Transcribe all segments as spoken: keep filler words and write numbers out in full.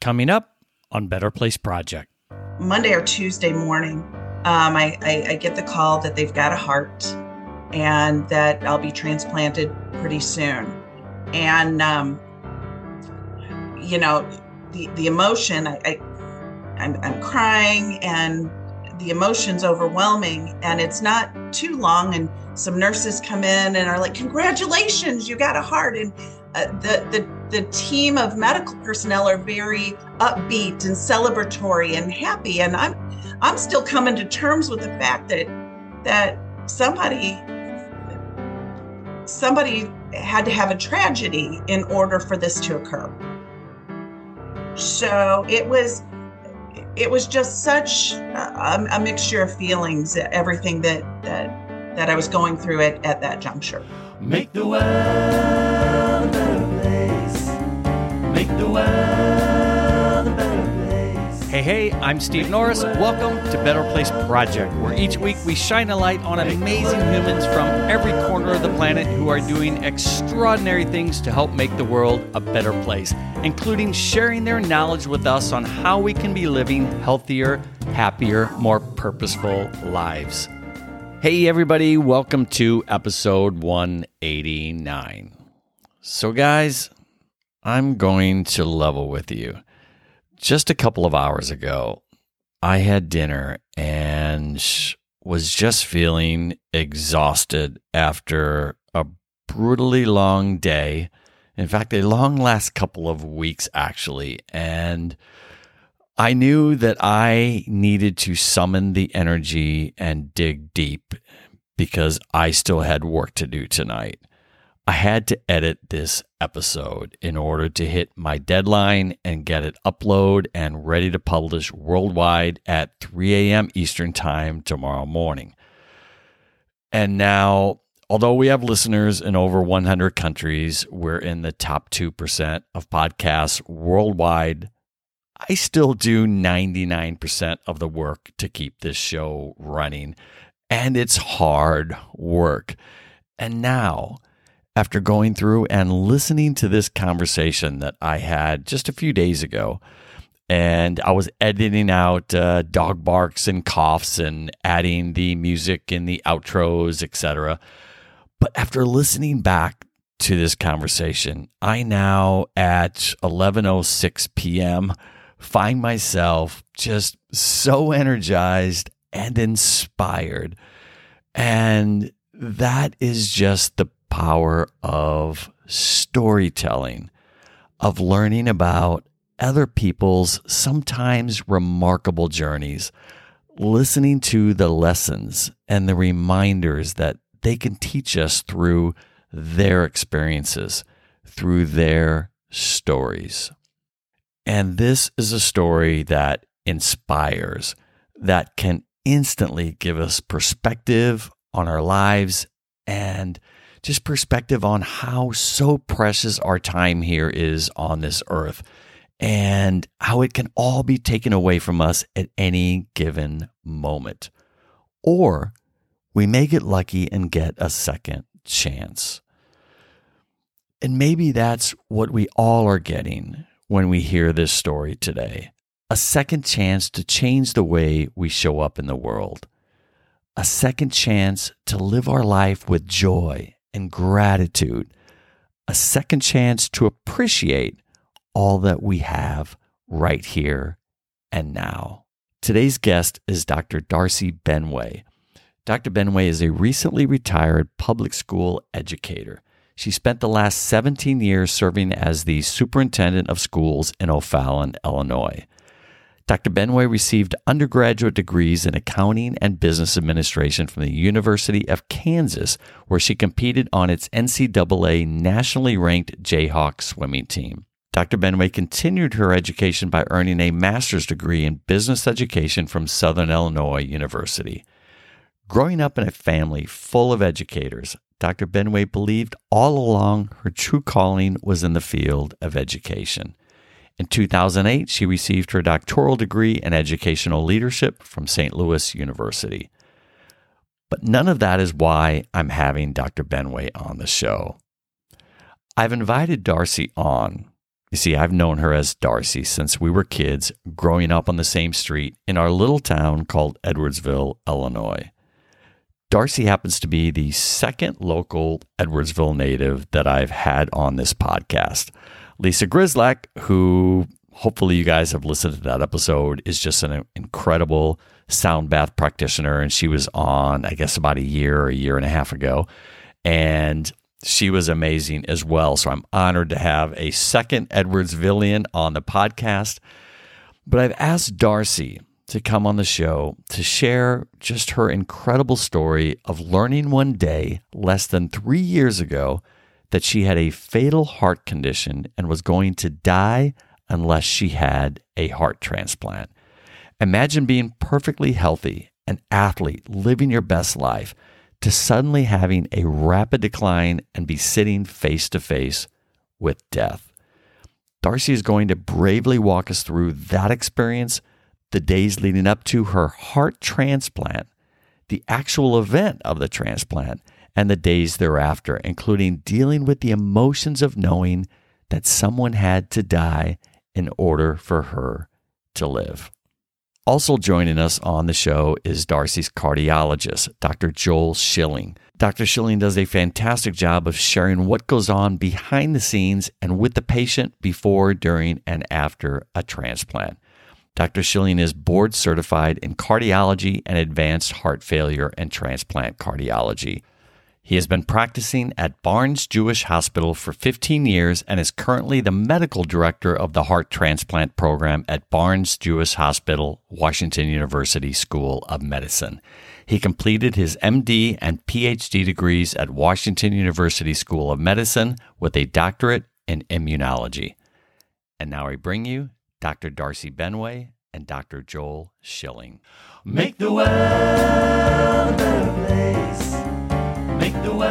coming up on Better Place Project. Monday or Tuesday morning, um, I, I, I get the call that they've got a heart and that I'll be transplanted pretty soon. And, um, you know, the, the emotion, I, I, I'm, I'm crying and the emotion's overwhelming, and it's not too long. And some nurses come in and are like, congratulations, you got a heart. And uh, the, the, the team of medical personnel are very upbeat and celebratory and happy. And I'm, I'm still coming to terms with the fact that, that somebody, somebody had to have a tragedy in order for this to occur. So it was, it was just such a, a mixture of feelings, everything that, that, that I was going through at, at that juncture. Make the world a better place. Make the world a better place. Hey, hey, I'm Steve Norris. Welcome to Better Place Project, where each week we shine a light on amazing humans from every corner of the planet who are doing extraordinary things to help make the world a better place, including sharing their knowledge with us on how we can be living healthier, happier, more purposeful lives. Hey, everybody, welcome to episode one eighty-nine. So, guys, I'm going to level with you. Just a couple of hours ago, I had dinner and was just feeling exhausted after a brutally long day. In fact, a long last couple of weeks, actually. And I knew that I needed to summon the energy and dig deep because I still had work to do tonight. I had to edit this episode in order to hit my deadline and get it uploaded and ready to publish worldwide at three a.m. Eastern Time tomorrow morning. And now, although we have listeners in over one hundred countries, we're in the top two percent of podcasts worldwide. I still do ninety-nine percent of the work to keep this show running, and it's hard work. And now, after going through and listening to this conversation that I had just a few days ago, and I was editing out uh, dog barks and coughs and adding the music in the outros, et cetera. But after listening back to this conversation, I now at eleven oh six p.m. find myself just so energized and inspired. And that is just the power of storytelling, of learning about other people's sometimes remarkable journeys, listening to the lessons and the reminders that they can teach us through their experiences, through their stories. And this is a story that inspires, that can instantly give us perspective on our lives and just perspective on how so precious our time here is on this earth and how it can all be taken away from us at any given moment. Or we may get lucky and get a second chance. And maybe that's what we all are getting when we hear this story today. A second chance to change the way we show up in the world. A second chance to live our life with joy and gratitude. A second chance to appreciate all that we have right here and now. Today's guest is Doctor Darcy Benway. Doctor Benway is a recently retired public school educator. She spent the last seventeen years serving as the superintendent of schools in O'Fallon, Illinois. Doctor Benway received undergraduate degrees in accounting and business administration from the University of Kansas, where she competed on its N C double A nationally ranked Jayhawk swimming team. Doctor Benway continued her education by earning a master's degree in business education from Southern Illinois University. Growing up in a family full of educators, Doctor Benway believed all along her true calling was in the field of education. In two thousand eight, she received her doctoral degree in educational leadership from Saint Louis University. But none of that is why I'm having Doctor Benway on the show. I've invited Darcy on You see, I've known her as Darcy since we were kids growing up on the same street in our little town called Edwardsville, Illinois. Darcy happens to be the second local Edwardsville native that I've had on this podcast. Lisa Grislak, who hopefully you guys have listened to that episode, is just an incredible sound bath practitioner. And she was on, I guess, about a year or a year and a half ago. And she was amazing as well. So I'm honored to have a second Edwardsvillian on the podcast. But I've asked Darcy to come on the show to share just her incredible story of learning one day, less than three years ago, that she had a fatal heart condition and was going to die unless she had a heart transplant. Imagine being perfectly healthy, an athlete, living your best life, to suddenly having a rapid decline and be sitting face to face with death. Darcy is going to bravely walk us through that experience, the days leading up to her heart transplant, the actual event of the transplant, and the days thereafter, including dealing with the emotions of knowing that someone had to die in order for her to live. Also joining us on the show is Darcy's cardiologist, Doctor Joel Schilling. Doctor Schilling does a fantastic job of sharing what goes on behind the scenes and with the patient before, during, and after a transplant. Doctor Schilling is board certified in cardiology and advanced heart failure and transplant cardiology. He has been practicing at Barnes Jewish Hospital for fifteen years and is currently the medical director of the heart transplant program at Barnes Jewish Hospital, Washington University School of Medicine. He completed his M D and P H D degrees at Washington University School of Medicine with a doctorate in immunology. And now I bring you Doctor Darcy Benway and Doctor Joel Schilling. Make the world a better place. Make the world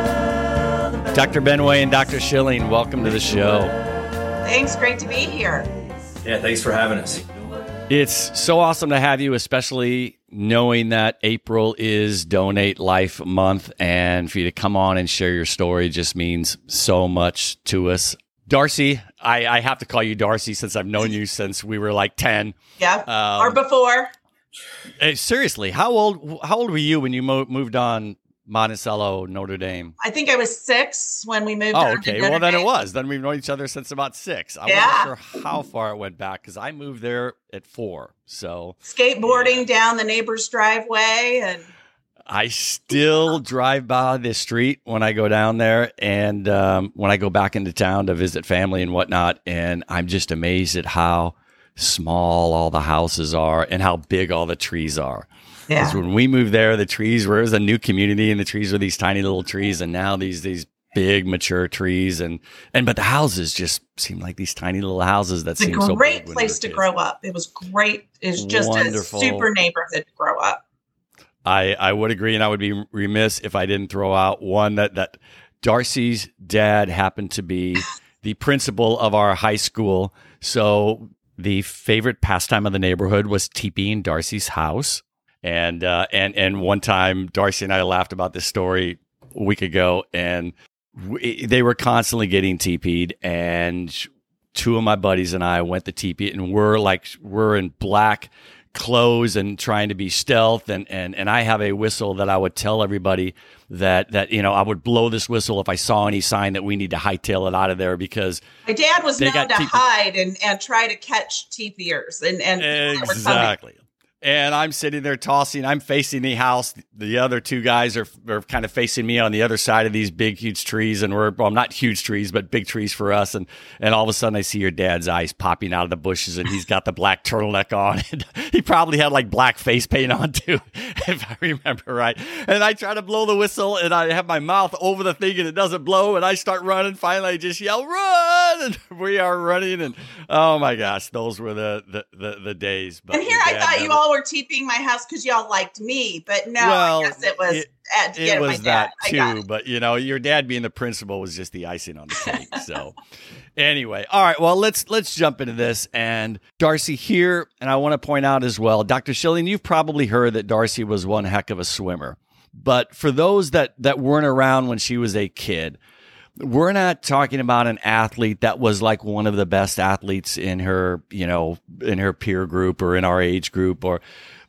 a better Doctor Benway and Doctor Schilling, welcome to the show. Thanks. Great to be here. Yeah, thanks for having us. It's so awesome to have you, especially knowing that April is Donate Life Month, and for you to come on and share your story just means so much to us. Darcy, I, I have to call you Darcy since I've known you since we were like ten. Yeah, Um, or before. Hey, seriously, how old how old were you when you mo- moved on Monticello, Notre Dame? I think I was six when we moved. Oh, on to okay. Notre Well, then Dame. it was. Then we've known each other since about six. I Yeah. wasn't sure how far it went back because I moved there at four. So Skateboarding down the neighbor's driveway, and I still drive by this street when I go down there and um, when I go back into town to visit family and whatnot. And I'm just amazed at how small all the houses are and how big all the trees are. yeah, Because when we moved there, the trees were it was a new community, and the trees were these tiny little trees, and now these these big mature trees, and and but the houses just seem like these tiny little houses that it's a seem so great big when we place were to kids. grow up. It was great. It was just Wonderful. a super neighborhood to grow up. I, I would agree, and I would be remiss if I didn't throw out one that, that Darcy's dad happened to be the principal of our high school. So the favorite pastime of the neighborhood was teepeeing Darcy's house. And uh, and and one time, Darcy and I laughed about this story a week ago, and we, they were constantly getting teepeed, and two of my buddies and I went to teepee, and we're like we're in black clothes and trying to be stealth, and and and I have a whistle that I would tell everybody that that you know I would blow this whistle if I saw any sign that we need to hightail it out of there, because My dad was They known got to teepee- hide and, and try to catch teepeers and and people that were coming. exactly. And I'm sitting there tossing. I'm facing the house. The other two guys are, are kind of facing me on the other side of these big, huge trees. And we're, well, not huge trees, but big trees for us. And and all of a sudden, I see your dad's eyes popping out of the bushes, and he's got the black turtleneck on. And he probably had like black face paint on too, if I remember right. And I try to blow the whistle, and I have my mouth over the thing, and it doesn't blow. And I start running. Finally, I just yell, "Run!" And we are running. And oh my gosh, those were the the the, the days. But And here your I dad thought you never- all were teeping my house because y'all liked me, but no, Well, I guess it was it- uh, to It get was my that dad. I got too, it. but you know, your dad being the principal was just the icing on the cake. So, anyway, all right. Well, let's let's jump into this. And Darcy here, and I want to point out as well, Doctor Schilling, you've probably heard that Darcy was one heck of a swimmer. But for those that that weren't around when she was a kid, we're not talking about an athlete that was like one of the best athletes in her, you know, in her peer group or in our age group. Or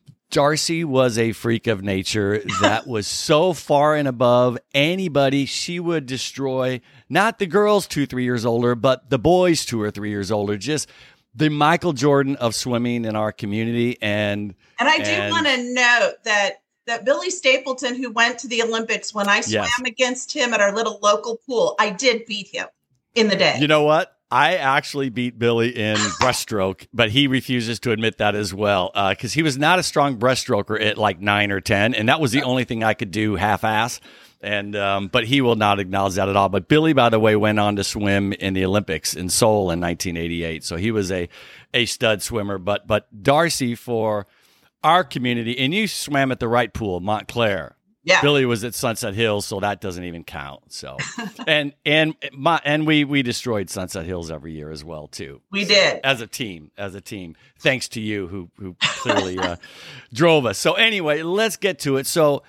Darcy was a freak of nature that was so far and above anybody. She would destroy not the girls two, three years older, but the boys two or three years older. Just the Michael Jordan of swimming in our community. And and I do and, want to note that that Billy Stapleton, who went to the Olympics, when I swam yes. against him at our little local pool, I did beat him in the day. You know what? I actually beat Billy in breaststroke, but he refuses to admit that as well, because uh, he was not a strong breaststroker at like nine or ten, and that was the only thing I could do half-ass. And um, but he will not acknowledge that at all. But Billy, by the way, went on to swim in the Olympics in Seoul in nineteen eighty-eight, so he was a a stud swimmer. But but Darcy, for our community, and you swam at the right pool, Montclair. Yeah. Billy was at Sunset Hills, so that doesn't even count. So, and and my and we we destroyed Sunset Hills every year as well too. We so, did as a team, as a team. Thanks to you, who who clearly uh, drove us. So anyway, let's get to it. So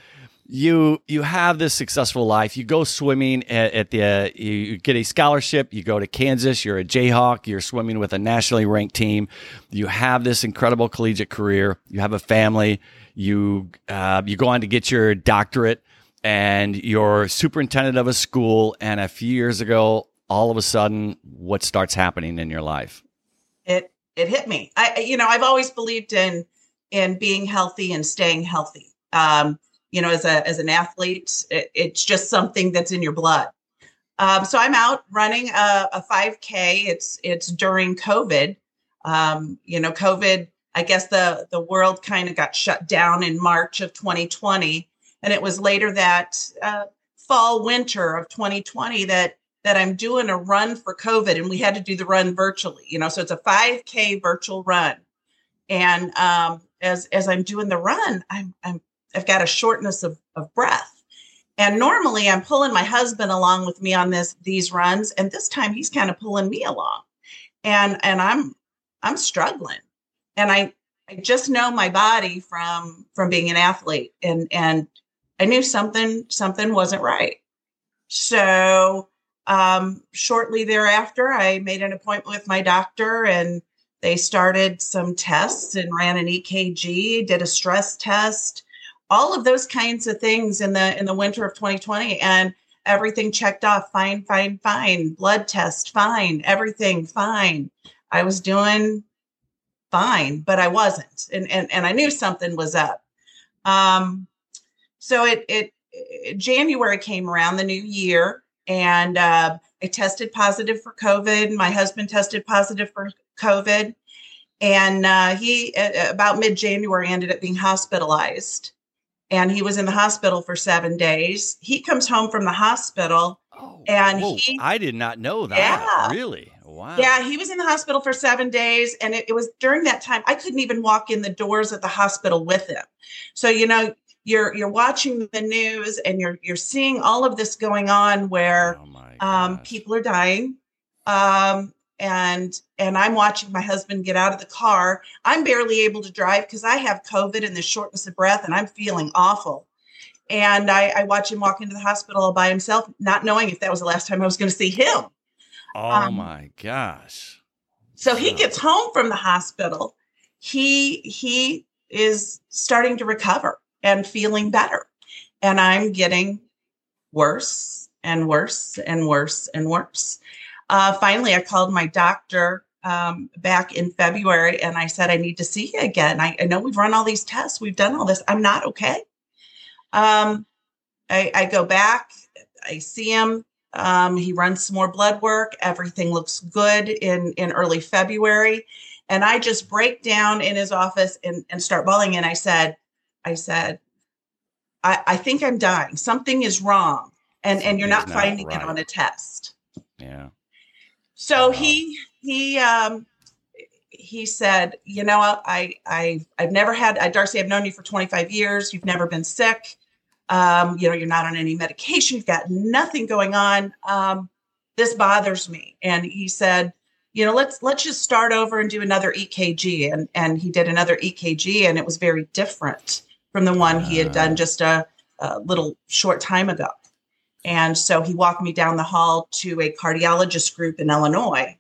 you you have this successful life. You go swimming at, at the uh, you get a scholarship. You go to Kansas. You're a Jayhawk. You're swimming with a nationally ranked team. You have this incredible collegiate career. You have a family. You uh, you go on to get your doctorate, and you're superintendent of a school. And a few years ago, all of a sudden, what starts happening in your life? It it hit me. I you know I've always believed in in being healthy and staying healthy. Um, you know, as a as an athlete, it, it's just something that's in your blood. Um, so I'm out running a, a five K. It's it's during COVID. Um, you know, COVID. I guess the, the world kind of got shut down in March of twenty twenty. And it was later that uh, fall, winter of twenty twenty that that I'm doing a run for COVID. And we had to do the run virtually, you know, so it's a five K virtual run. And um, as as I'm doing the run, I'm, I'm, I've got a shortness of, of breath. And normally I'm pulling my husband along with me on this these runs. And this time he's kind of pulling me along. And and I'm I'm struggling. And I, I just know my body from from being an athlete, and and I knew something something wasn't right. So um, shortly thereafter, I made an appointment with my doctor, and they started some tests and ran an E K G, did a stress test, all of those kinds of things in the in the winter of twenty twenty, and everything checked off. Fine, fine, fine. Blood test, fine. Everything fine. I was doing fine, but I wasn't. And, and, and I knew something was up. Um, so it, it, it, January came around, the new year, and uh, I tested positive for COVID. My husband tested positive for COVID. And uh, he, uh, about mid-January, ended up being hospitalized. And he was in the hospital for seven days. He comes home from the hospital. Oh, and whoa, he, I did not know that. Yeah. Really? Wow. Yeah, he was in the hospital for seven days. And it, it was during that time, I couldn't even walk in the doors at the hospital with him. So, you know, you're you're watching the news and you're you're seeing all of this going on where Oh my um, gosh. people are dying. Um, and and I'm watching my husband get out of the car. I'm barely able to drive because I have COVID and the shortness of breath, and I'm feeling awful. And I, I watch him walk into the hospital all by himself, not knowing if that was the last time I was going to see him. Oh um, my gosh. So he Wow. gets home from the hospital. He he is starting to recover and feeling better. And I'm getting worse and worse and worse and worse. Uh, finally, I called my doctor um, back in February, and I said, I need to see you again. I, I know we've run all these tests. We've done all this. I'm not okay. Um, I, I go back. I see him. Um, he runs some more blood work. Everything looks good in, in early February. And I just break down in his office and, and start bawling. And I said, I said, I, I think I'm dying. Something is wrong. And, and you're not Something's not finding right. it on a test. Yeah. So Wow. he, he, um, he said, you know, I, I, I've never had, I, Darcy, I've known you for twenty-five years. You've never been sick. Um, you know, you're not on any medication. You've got nothing going on. Um, this bothers me. And he said, you know, let's, let's just start over and do another E K G. And, and he did another E K G, and it was very different from the one he had done just a, a little short time ago. And so he walked me down the hall to a cardiologist group in Illinois.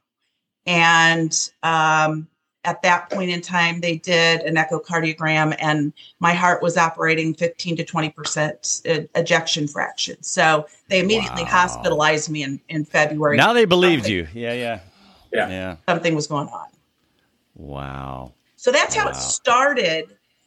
And um, at that point in time, they did an echocardiogram, and my heart was operating fifteen to twenty percent ejection fraction. So they immediately Wow. hospitalized me in, in February. Now they believed something, you. Yeah, yeah. Yeah. Yeah. Something was going on. Wow. So that's how Wow. it started.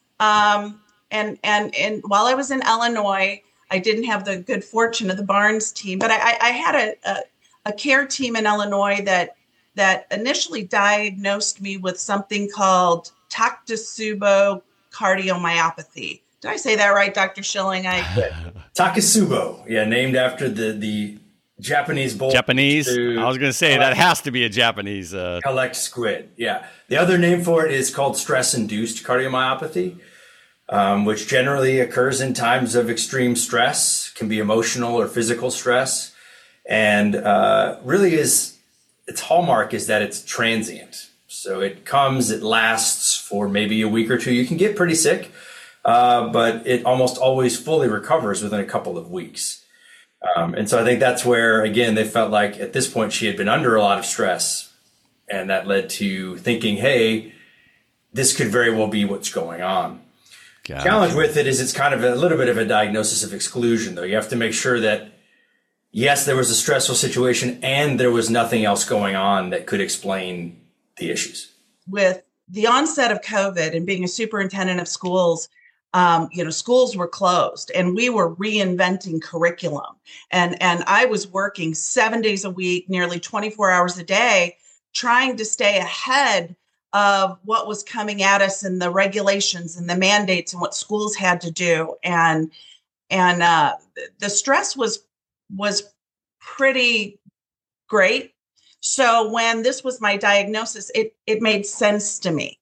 Um, and, and, and while I was in Illinois, I didn't have the good fortune of the Barnes team, but I, I, I had a, a, a care team in Illinois that that initially diagnosed me with something called Takotsubo cardiomyopathy. Did I say that right, Doctor Schilling? I Takotsubo, yeah, named after the the Japanese bull. Japanese? to I was going to say, collect- that has to be a Japanese. Uh, collect squid. Yeah, the other name for it is called stress-induced cardiomyopathy, um, which generally occurs in times of extreme stress, can be emotional or physical stress, and uh, really is. Its hallmark is that it's transient. So it comes, it lasts for maybe a week or two. You can get pretty sick, uh, but it almost always fully recovers within a couple of weeks. Um, and so I think that's where, again, they felt like at this point she had been under a lot of stress. And that led to thinking, hey, this could very well be what's going on. Gotcha. Challenge with it is it's kind of a little bit of a diagnosis of exclusion, though. You have to make sure that yes, there was a stressful situation and there was nothing else going on that could explain the issues. with the onset of COVID and being a superintendent of schools, um, you know, schools were closed and we were reinventing curriculum. And, and I was working seven days a week, nearly twenty-four hours a day, trying to stay ahead of what was coming at us and the regulations and the mandates and what schools had to do. And, and uh, the stress was was pretty great. So when this was my diagnosis, it it made sense to me.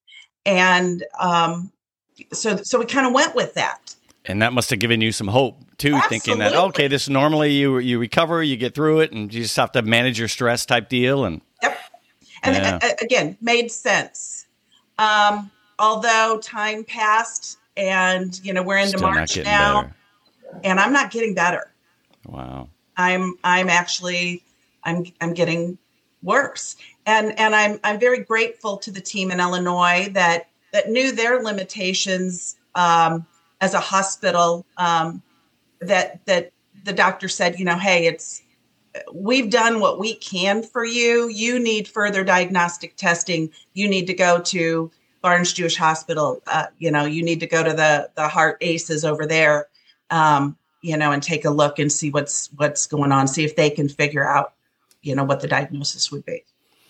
And um, so so we kind of went with that. And that must have given you some hope too, thinking that, Absolutely. okay, this normally you you recover, you get through it, and you just have to manage your stress type deal. And Yep. And Yeah. a- a- again, made sense. Um, although time passed and, you know, we're into still not March getting now better. and I'm not getting better. Wow. I'm I'm actually I'm I'm getting worse. And and I'm I'm very grateful to the team in Illinois that that knew their limitations um, as a hospital. Um, that that the doctor said, you know, hey, it's we've done what we can for you. You need further diagnostic testing. You need to go to Barnes Jewish Hospital. Uh, you know, you need to go to the the Heart Aces over there. Um, you know, and take a look and see what's what's going on, see if they can figure out, you know, what the diagnosis would be.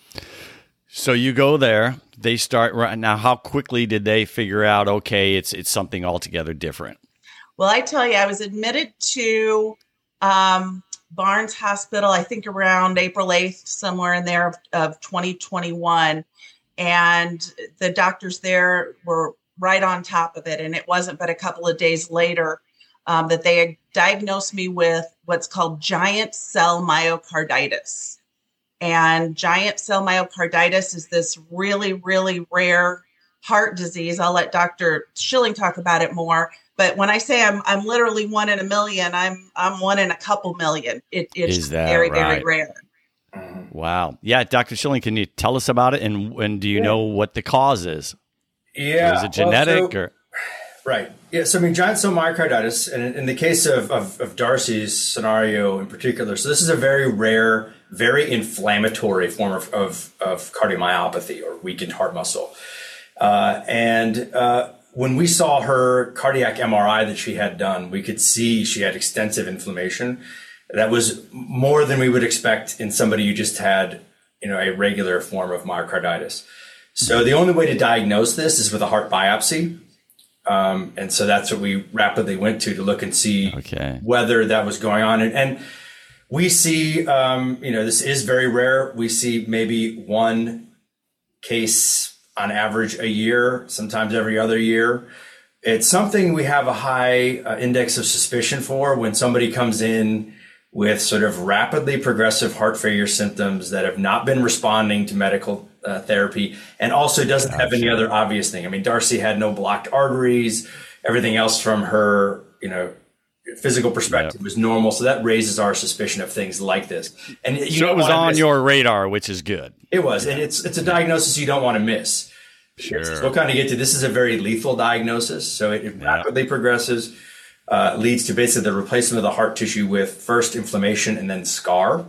So you go there, they start right now. How quickly did they figure out, okay, it's it's something altogether different? Well, I tell you, I was admitted to um, Barnes Hospital, I think around April eighth, somewhere in there of, of twenty twenty-one. And the doctors there were right on top of it. And it wasn't but a couple of days later um, that they had diagnosed me with what's called giant cell myocarditis. And giant cell myocarditis is this really, really rare heart disease. I'll let Doctor Schilling talk about it more. But when I say I'm I'm literally one in a million, I'm I'm one in a couple million. It, it's Is that very, very right? rare. Wow. Yeah, Doctor Schilling, can you tell us about it? And, and do you know what the cause is? Yeah. Is it genetic well, so- or? Right. Yeah. So, I mean, giant cell myocarditis, and in, in the case of, of, of Darcy's scenario in particular, so this is a very rare, very inflammatory form of, of, of cardiomyopathy or weakened heart muscle. Uh, and uh, when we saw her cardiac M R I that she had done, we could see she had extensive inflammation. That was more than we would expect in somebody who just had, you know, a regular form of myocarditis. So the only way to diagnose this is with a heart biopsy. Um, and so that's what we rapidly went to to look and see Okay. whether that was going on. And, and we see, um, you know, this is very rare. We see maybe one case on average a year, sometimes every other year. It's something we have a high uh, index of suspicion for when somebody comes in with sort of rapidly progressive heart failure symptoms that have not been responding to medical uh, therapy and also doesn't have any other obvious thing. I mean, Darcy had no blocked arteries, everything else from her, you know, physical perspective Yep. was normal. So that raises our suspicion of things like this. And you So don't it was wanna on miss- your radar, which is good. It was, and it's it's a diagnosis you don't want to miss. Sure. So we'll kind of get to this is a very lethal diagnosis. So it, it Yeah. rapidly progresses, uh, leads to basically the replacement of the heart tissue with first inflammation and then scar.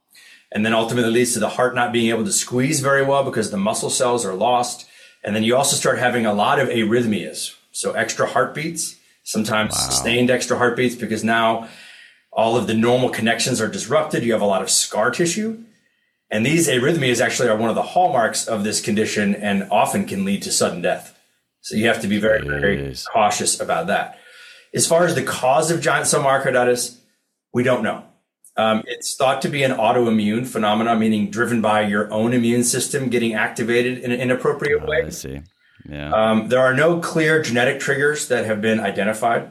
And then ultimately leads to the heart not being able to squeeze very well because the muscle cells are lost. And then you also start having a lot of arrhythmias. So extra heartbeats, sometimes sustained extra heartbeats, because now all of the normal connections are disrupted. You have a lot of scar tissue. And these arrhythmias actually are one of the hallmarks of this condition and often can lead to sudden death. So you have to be very, very Jeez. cautious about that. As far as the cause of giant cell myocarditis, we don't know. Um, it's thought to be an autoimmune phenomenon, meaning driven by your own immune system getting activated in an inappropriate Oh, way. I see. Yeah. Um, there are no clear genetic triggers that have been identified.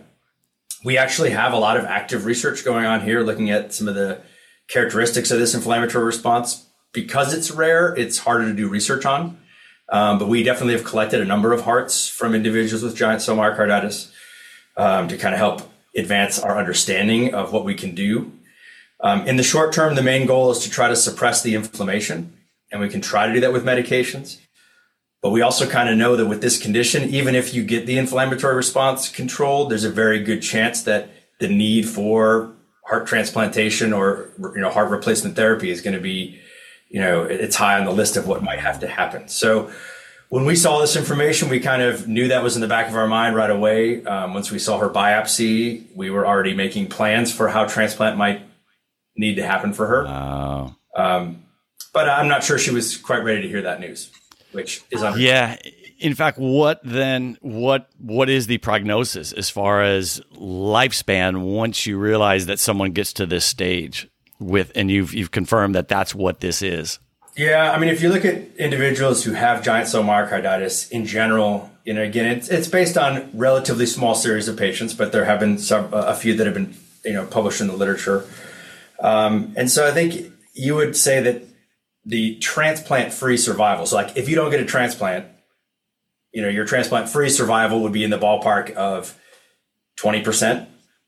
We actually have a lot of active research going on here looking at some of the characteristics of this inflammatory response. Because it's rare, it's harder to do research on. Um, but we definitely have collected a number of hearts from individuals with giant cell myocarditis um, to kind of help advance our understanding of what we can do. Um, in the short term, the main goal is to try to suppress the inflammation, and we can try to do that with medications. But we also kind of know that with this condition, even if you get the inflammatory response controlled, there's a very good chance that the need for heart transplantation or, you know, heart replacement therapy is going to be, you know, it's high on the list of what might have to happen. So when we saw this information, we kind of knew that was in the back of our mind right away. Um, once we saw her biopsy, we were already making plans for how transplant might need to happen for her. Oh. Um, but I'm not sure she was quite ready to hear that news, which is understandable. Yeah. In fact, what then? What what is the prognosis as far as lifespan once you realize that someone gets to this stage with, and you've you've confirmed that that's what this is? Yeah, I mean, if you look at individuals who have giant cell myocarditis in general, you know, again, it's it's based on relatively small series of patients, but there have been some a few that have been, you know, published in the literature. Um, and so I think you would say that the transplant-free survival, so like if you don't get a transplant, you know, your transplant-free survival would be in the ballpark of twenty percent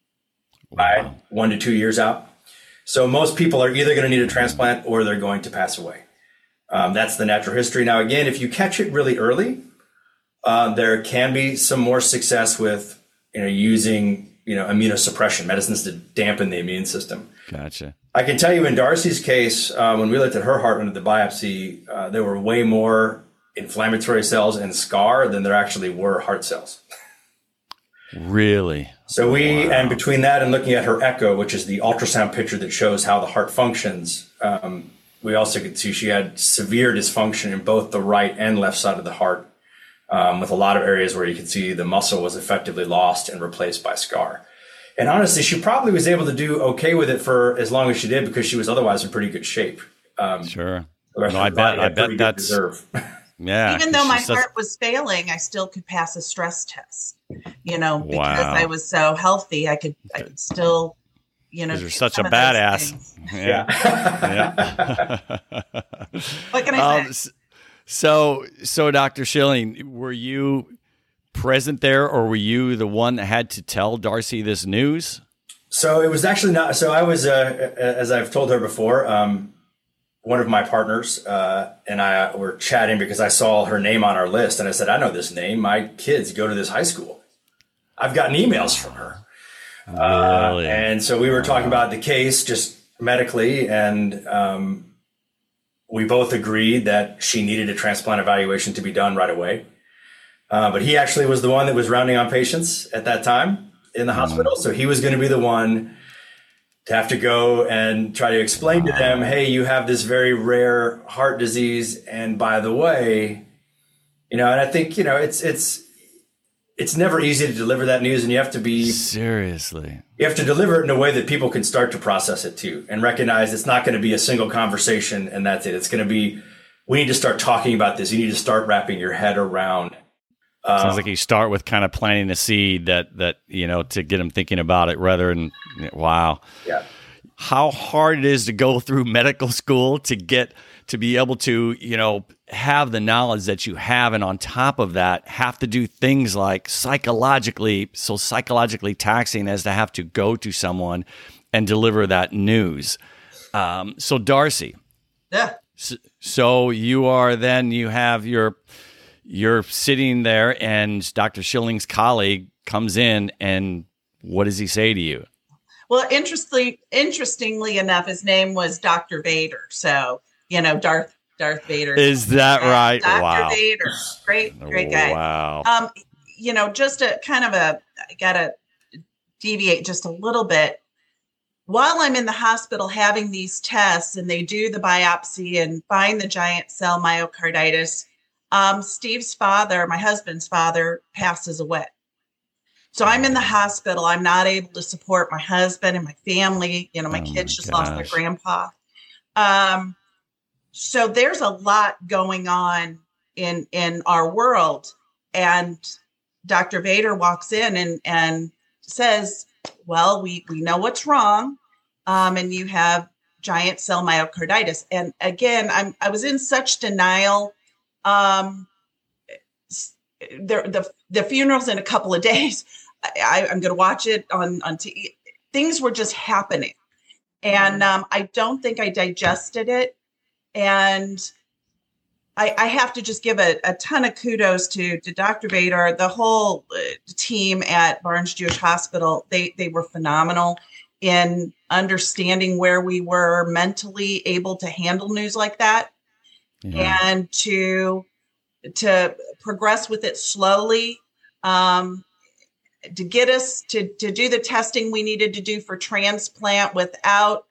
by Wow. one to two years out. So most people are either going to need a transplant or they're going to pass away. Um, that's the natural history. Now, again, if you catch it really early, uh, there can be some more success with, you know, using, you know, immunosuppression medicines to dampen the immune system. Gotcha. I can tell you in Darcy's case, uh, when we looked at her heart under the biopsy, uh, there were way more inflammatory cells and scar than there actually were heart cells. Really? So we, and between that and looking at her echo, which is the ultrasound picture that shows how the heart functions, um, we also could see she had severe dysfunction in both the right and left side of the heart, um, with a lot of areas where you could see the muscle was effectively lost and replaced by scar. And honestly, she probably was able to do okay with it for as long as she did because she was otherwise in pretty good shape. Um, Sure. the rest No, of I her bet. body I had bet pretty good that's reserve. yeah. Even though 'cause my she's such- heart was failing, I still could pass a stress test. You know, because Wow. I was so healthy, I could, I could still, you know, 'Cause you're do such some a of those badass. things. Yeah. yeah. What can I say? Um, s- so, so Doctor Schilling, were you present there, or were you the one that had to tell Darcy this news? So it was actually not. So I was, uh, as I've told her before, um, one of my partners uh, and I were chatting because I saw her name on our list, and I said, "I know this name. My kids go to this high school. I've gotten emails from her." Uh, Really? and so we were talking about the case just medically, and um, we both agreed that she needed a transplant evaluation to be done right away. Uh, but he actually was the one that was rounding on patients at that time in the hospital. So he was going to be the one to have to go and try to explain to them, hey, you have this very rare heart disease. And by the way, you know, and I think, you know, it's, it's, it's never easy to deliver that news, and you have to be, Seriously. you have to deliver it in a way that people can start to process it too, and recognize it's not going to be a single conversation and that's it. It's going to be, we need to start talking about this. You need to start wrapping your head around. Sounds like you start with kind of planting a seed that, that, you know, to get them thinking about it rather than, wow. Yeah. How hard it is to go through medical school to get, to be able to, you know, have the knowledge that you have, and on top of that, have to do things like psychologically, so psychologically taxing as to have to go to someone and deliver that news. Um, so Darcy, Yeah. so, so you are then you have your you're sitting there, and Doctor Schilling's colleague comes in, and what does he say to you? Well, interestingly, interestingly enough, his name was Doctor Vader. So, you know, Darth Darth Vader. Is that right? Doctor Wow. Vader. Great, great guy. Wow. Um, you know, just a kind of a, I gotta deviate just a little bit. While I'm in the hospital having these tests and they do the biopsy and find the giant cell myocarditis, um, Steve's father, my husband's father, passes away. So I'm in the hospital. I'm not able to support my husband and my family. You know, my Oh kids my just lost their gosh. grandpa. Um, so there's a lot going on in in our world. And Doctor Vader walks in and, and says, well, we, we know what's wrong. Um, and you have giant cell myocarditis. And again, I'm I was in such denial. Um, the, the, the funeral's in a couple of days. I, I'm going to watch it on, on T V. Things were just happening. And um, I don't think I digested it. And I, I have to just give a, a ton of kudos to, to Doctor Vader, the whole uh, team at Barnes Jewish Hospital. They, they were phenomenal in understanding where we were mentally able to handle news like that. Yeah. And to to progress with it slowly, um, to get us to to do the testing we needed to do for transplant without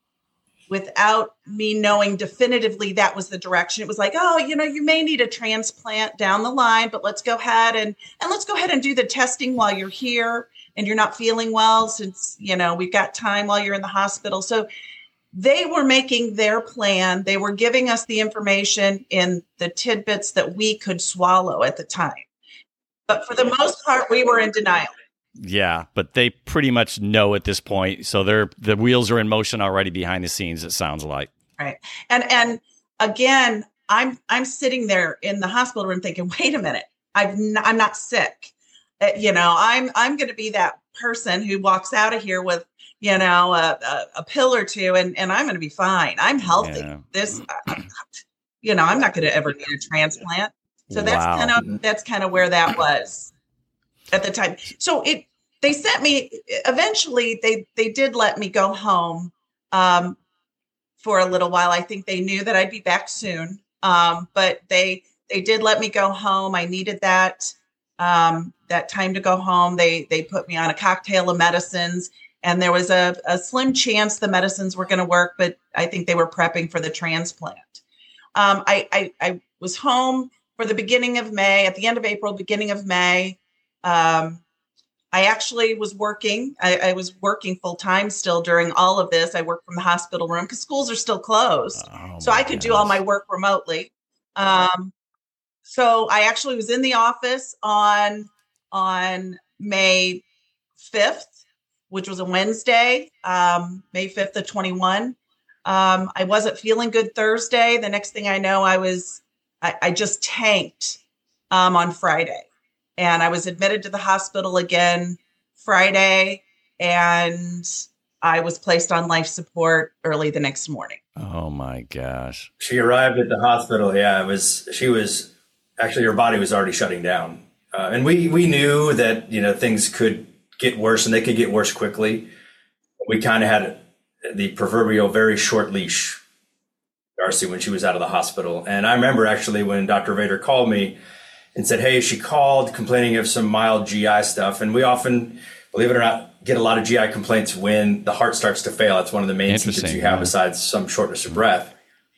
without me knowing definitively that was the direction. It was like, oh, you know, you may need a transplant down the line, but let's go ahead and and let's go ahead and do the testing while you're here and you're not feeling well, since, you know, we've got time while you're in the hospital. So they were making their plan. They were giving us the information in the tidbits that we could swallow at the time. But for the most part, we were in denial. Yeah, but they pretty much know at this point. So they're the wheels are in motion already behind the scenes, it sounds like. Right. And and again, I'm I'm sitting there in the hospital room thinking, wait a minute, I've n- I'm not sick. Uh, you know, I'm I'm going to be that person who walks out of here with, you know, a, a, a pill or two, and, and I'm going to be fine. I'm healthy. Yeah. This, uh, you know, I'm not going to ever need a transplant. So that's Wow. kind of that's kind of where that was at the time. So it they sent me eventually. They they did let me go home um, for a little while. I think they knew that I'd be back soon, um, but they they did let me go home. I needed that um, that time to go home. They they put me on a cocktail of medicines. And there was a, a slim chance the medicines were going to work, but I think they were prepping for the transplant. Um, I, I, I was home for the beginning of May, at the end of April, beginning of May. Um, I actually was working. I, I was working full time still during all of this. I worked from the hospital room because schools are still closed. Oh, so my I could do all goodness. my work remotely. Um, so I actually was in the office on, on May fifth. Which was a Wednesday, um, May fifth of twenty-one. Um, I wasn't feeling good Thursday. The next thing I know, I was, I, I just tanked um, on Friday. And I was admitted to the hospital again Friday. And I was placed on life support early the next morning. Oh my gosh. She arrived at the hospital. Yeah, it was, she was, actually her body was already shutting down. Uh, and we, we knew that, you know, things could get worse and they could get worse quickly. We kind of had the proverbial very short leash, Darcy, when she was out of the hospital. And I remember actually when Doctor Vader called me and said, hey, she called complaining of some mild G I stuff. And we often, believe it or not, get a lot of G I complaints when the heart starts to fail. That's one of the main symptoms Interesting, you have yeah. besides some shortness of breath.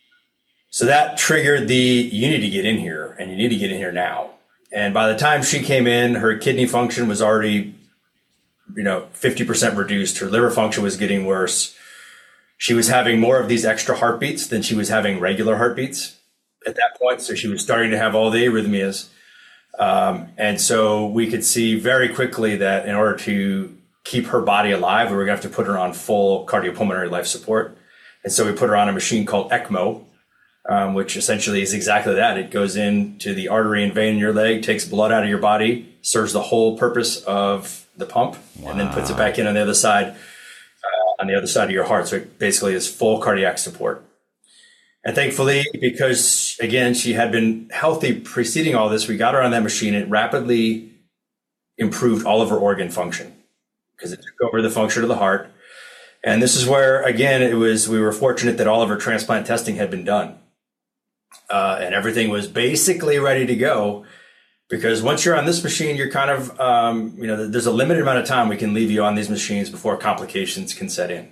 So that triggered the, you need to get in here and you need to get in here now. And by the time she came in, her kidney function was already, you know, fifty percent reduced. Her liver function was getting worse. She was having more of these extra heartbeats than she was having regular heartbeats at that point. So she was starting to have all the arrhythmias. Um, and so we could see very quickly that in order to keep her body alive, we were going to have to put her on full cardiopulmonary life support. And so we put her on a machine called ECMO, um, which essentially is exactly that. It goes into the artery and vein in your leg, takes blood out of your body, serves the whole purpose of the pump, wow. and then puts it back in on the other side, uh, on the other side of your heart. So it basically is full cardiac support. And thankfully, because again, she had been healthy preceding all this, we got her on that machine. It rapidly improved all of her organ function because it took over the function of the heart. And this is where, again, it was, we were fortunate that all of her transplant testing had been done. Uh, and everything was basically ready to go, because once you're on this machine, you're kind of, um, you know, there's a limited amount of time we can leave you on these machines before complications can set in.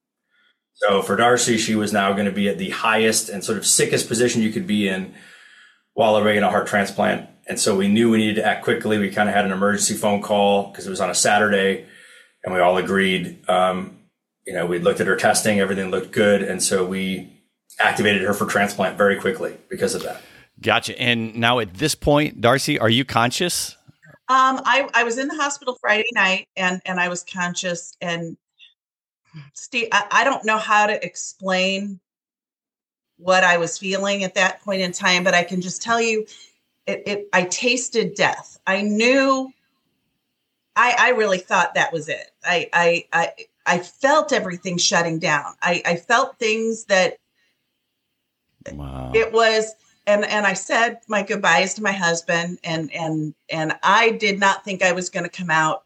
So for Darcy, she was now going to be at the highest and sort of sickest position you could be in while awaiting a heart transplant. And so we knew we needed to act quickly. We kind of had an emergency phone call because it was on a Saturday, and we all agreed, um, you know, we looked at her testing, everything looked good. And so we activated her for transplant very quickly because of that. Gotcha. And now at this point, Darcy, are you conscious? Um, I, I was in the hospital Friday night and, and I was conscious. And Steve, I, I don't know how to explain what I was feeling at that point in time, but I can just tell you, it, it I tasted death. I knew, I, I really thought that was it. I, I, I, I felt everything shutting down. I, I felt things that wow. It was, and, and I said my goodbyes to my husband, and, and, and I did not think I was going to come out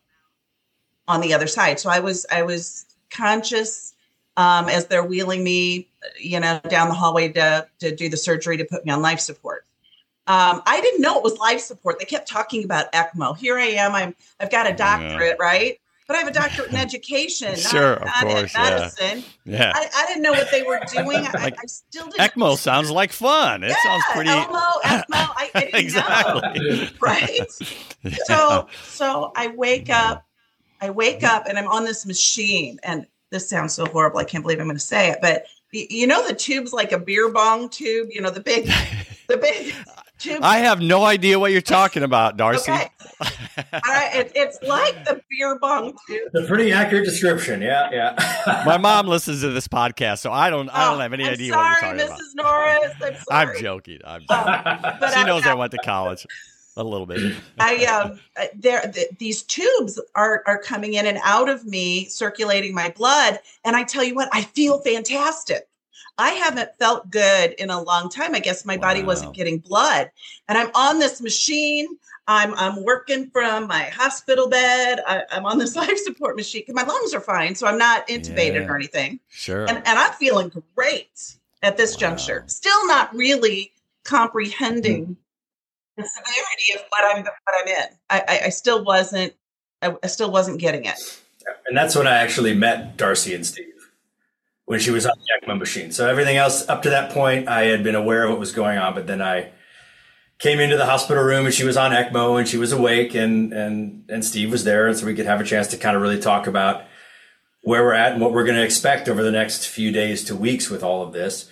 on the other side. So I was, I was conscious, um, as they're wheeling me, you know, down the hallway to, to do the surgery to put me on life support. Um, I didn't know it was life support. They kept talking about ECMO. Here I am. I'm, I've got a doctorate, yeah. right? But I have a doctorate in education, sure, not, of not course, in medicine. Yeah, yeah. I, I didn't know what they were doing. Like, I, I still didn't. ECMO sounds like fun. It yeah, sounds pretty. ECMO, ECMO. I, I didn't exactly. know, right? Yeah. So, so I wake up. I wake up, and I'm on this machine. And this sounds so horrible. I can't believe I'm going to say it, but you know the tube's like a beer bong tube. You know the big, the big. Tube. I have no idea what you're talking about, Darcy. Okay. All right. It, it's like the beer bong tube. It's a pretty accurate description. Yeah, yeah. My mom listens to this podcast, so I don't. I don't oh, have any I'm idea sorry, what you're talking Missus about. Norris. I'm sorry. I'm joking. I'm joking. Um, but she I, knows I, I went to college a little bit. I um, there th- these tubes are are coming in and out of me, circulating my blood, and I tell you what, I feel fantastic. I haven't felt good in a long time. I guess my body wow. wasn't getting blood. And I'm on this machine. I'm I'm working from my hospital bed. I, I'm on this life support machine. My lungs are fine, so I'm not intubated yeah. or anything. Sure. And, and I'm feeling great at this wow. juncture. Still not really comprehending mm-hmm. the severity of what I'm what I'm in. I, I, I still wasn't. I, I still wasn't getting it. And that's when I actually met Darcy and Steve, when she was on the ECMO machine. So everything else up to that point, I had been aware of what was going on, but then I came into the hospital room and she was on ECMO and she was awake, and, and, and Steve was there. And so we could have a chance to kind of really talk about where we're at and what we're going to expect over the next few days to weeks with all of this.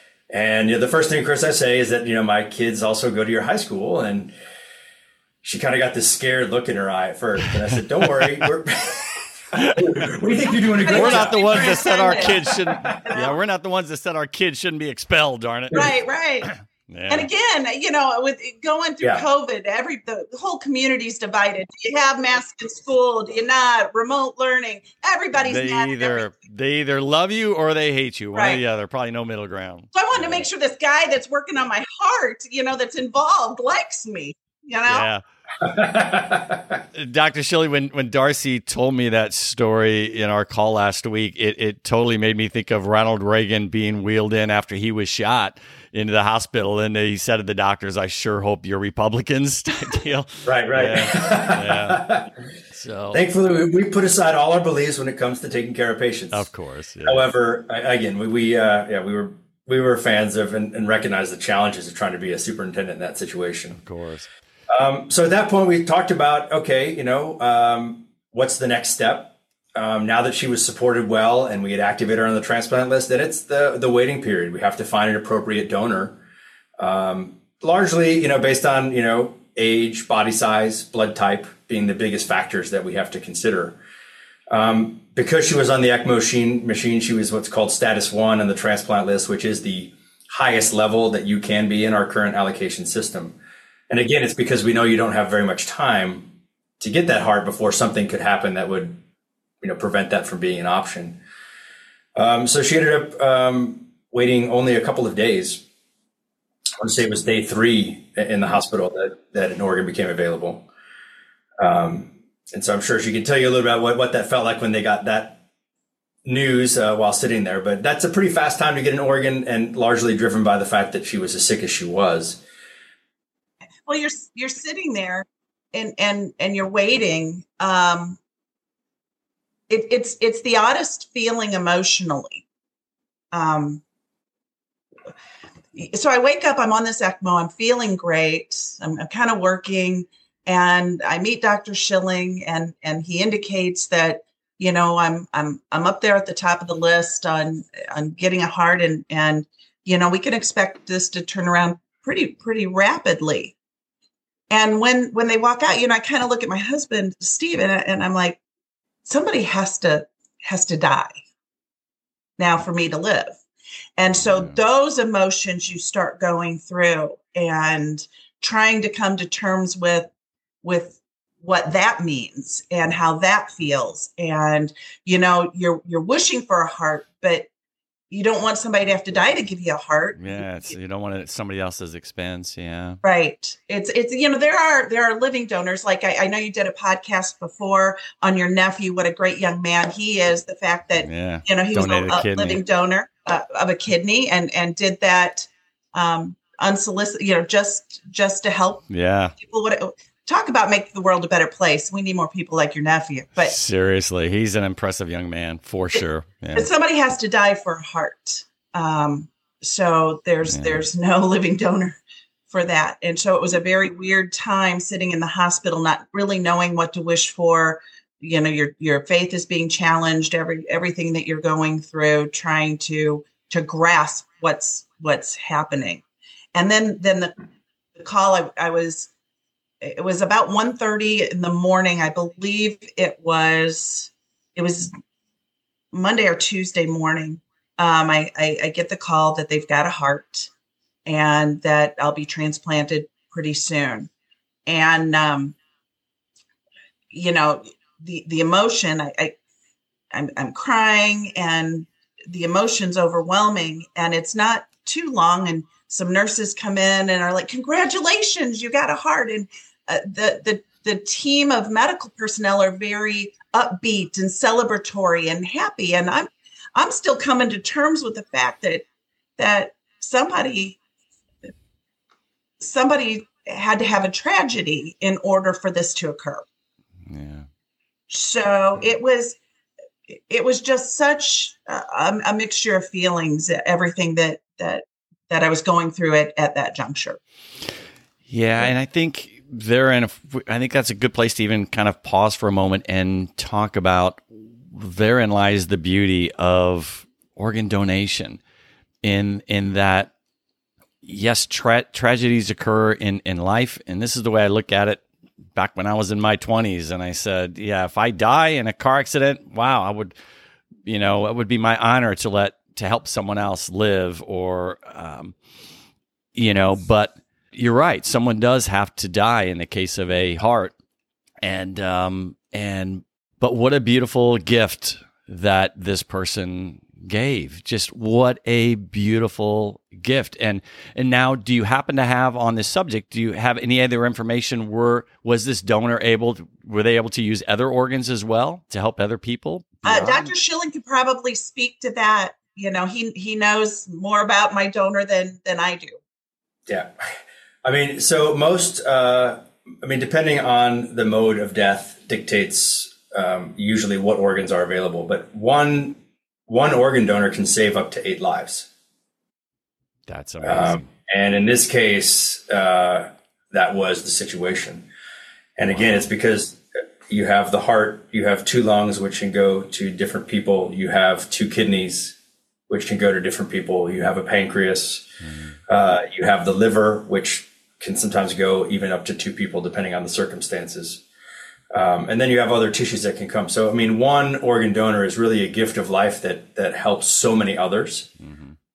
And you know, the first thing, of course, I say is that, you know, my kids also go to your high school, and she kind of got this scared look in her eye at first. And I said, don't worry, we're... we think you're doing a great We're job. not the ones that said our kids shouldn't. Yeah, we're not the ones that said our kids shouldn't be expelled. Darn it. Right, right. Yeah. And again, you know, with going through yeah. COVID, every the, the whole community's divided. Do you have masks in school? Do you not? Remote learning. Everybody's they mad either they either love you or they hate you. One right. or the other. Probably no middle ground. So I wanted to make sure this guy that's working on my heart, you know, that's involved, likes me. You know. Yeah. Doctor Schille, when, when Darcy told me that story in our call last week, it, it totally made me think of Ronald Reagan being wheeled in after he was shot into the hospital. And he said to the doctors, I sure hope you're Republicans. Deal. Right, right. Yeah. yeah. So thankfully, we, we put aside all our beliefs when it comes to taking care of patients. Of course. Yeah. However, I, again, we, we uh, yeah, we were we were fans of and, and recognized the challenges of trying to be a superintendent in that situation. Of course. Um, so at that point, we talked about, okay, you know, um, what's the next step? Um, now that she was supported well and we had activated her on the transplant list, then it's the the waiting period. We have to find an appropriate donor, um, largely, you know, based on, you know, age, body size, blood type being the biggest factors that we have to consider. Um, because she was on the ECMO machine, machine, she was what's called status one on the transplant list, which is the highest level that you can be in our current allocation system. And again, it's because we know you don't have very much time to get that heart before something could happen that would, you know, prevent that from being an option. Um, so she ended up um, waiting only a couple of days. I want to say it was day three in the hospital that, that an organ became available. Um, and so I'm sure she can tell you a little bit about what, what that felt like when they got that news uh, while sitting there. But that's a pretty fast time to get an organ, and largely driven by the fact that she was as sick as she was. Well, you're you're sitting there and and and you're waiting. Um, it, it's it's the oddest feeling emotionally. Um, so I wake up, I'm on this ECMO, I'm feeling great. I'm, I'm kind of working, and I meet Doctor Schilling, and and he indicates that, you know, I'm I'm I'm up there at the top of the list on on getting a heart, and and you know, we can expect this to turn around pretty pretty rapidly. And when when they walk out, you know, I kind of look at my husband, Steve, and, I, and I'm like, somebody has to has to die now for me to live. And so those emotions you start going through and trying to come to terms with with what that means and how that feels. And, you know, you're you're wishing for a heart, but you don't want somebody to have to die to give you a heart. Yeah, it's, you don't want it at somebody else's expense. Yeah, right. It's it's you know, there are there are living donors. Like I, I know you did a podcast before on your nephew. What a great young man he is. The fact that yeah. you know he Donated was a, a a living donor uh, of a kidney, and and did that um, unsolicited. You know, just just to help. Yeah. People. What talk about making the world a better place. We need more people like your nephew. But seriously, he's an impressive young man for sure. Yeah. But somebody has to die for a heart. Um, so there's Yeah. there's no living donor for that. And so it was a very weird time sitting in the hospital, not really knowing what to wish for. You know, your your faith is being challenged, every everything that you're going through, trying to to grasp what's what's happening. And then then the, the call I, I was it was about one thirty in the morning. I believe it was it was Monday or Tuesday morning. Um, I, I, I get the call that they've got a heart and that I'll be transplanted pretty soon. And, um, you know, the, the emotion, I, I I'm, I'm crying, and the emotion's overwhelming, and it's not too long. And some nurses come in and are like, congratulations, you got a heart. And uh, the, the, the team of medical personnel are very upbeat and celebratory and happy. And I'm, I'm still coming to terms with the fact that that somebody somebody had to have a tragedy in order for this to occur. Yeah. So it was it was just such a, a mixture of feelings, everything that that that I was going through at, at that juncture. Yeah, and I think they're in a, I think that's a good place to even kind of pause for a moment and talk about, therein lies the beauty of organ donation, in in that, yes, tra- tragedies occur in, in life. And this is the way I look at it back when I was in my twenties. And I said, yeah, if I die in a car accident, wow, I would, you know, it would be my honor to let, to help someone else live, or, um, you know, but you're right. Someone does have to die in the case of a heart. And, um, and, but what a beautiful gift that this person gave. Just what a beautiful gift. And and now, do you happen to have on this subject, do you have any other information? Were was this donor able to, were they able to use other organs as well to help other people? Uh, Doctor Schilling could probably speak to that. You know, he he knows more about my donor than than I do. Yeah. I mean, so most, uh, I mean, depending on the mode of death dictates um, usually what organs are available, but one one organ donor can save up to eight lives. That's amazing. Um, and in this case, uh, that was the situation. And again, wow. It's because you have the heart, you have two lungs, which can go to different people. You have two kidneys, which can go to different people. You have a pancreas. Mm-hmm. Uh, you have the liver, which can sometimes go even up to two people, depending on the circumstances. Um, and then you have other tissues that can come. So, I mean, one organ donor is really a gift of life that that helps so many others. Mm-hmm.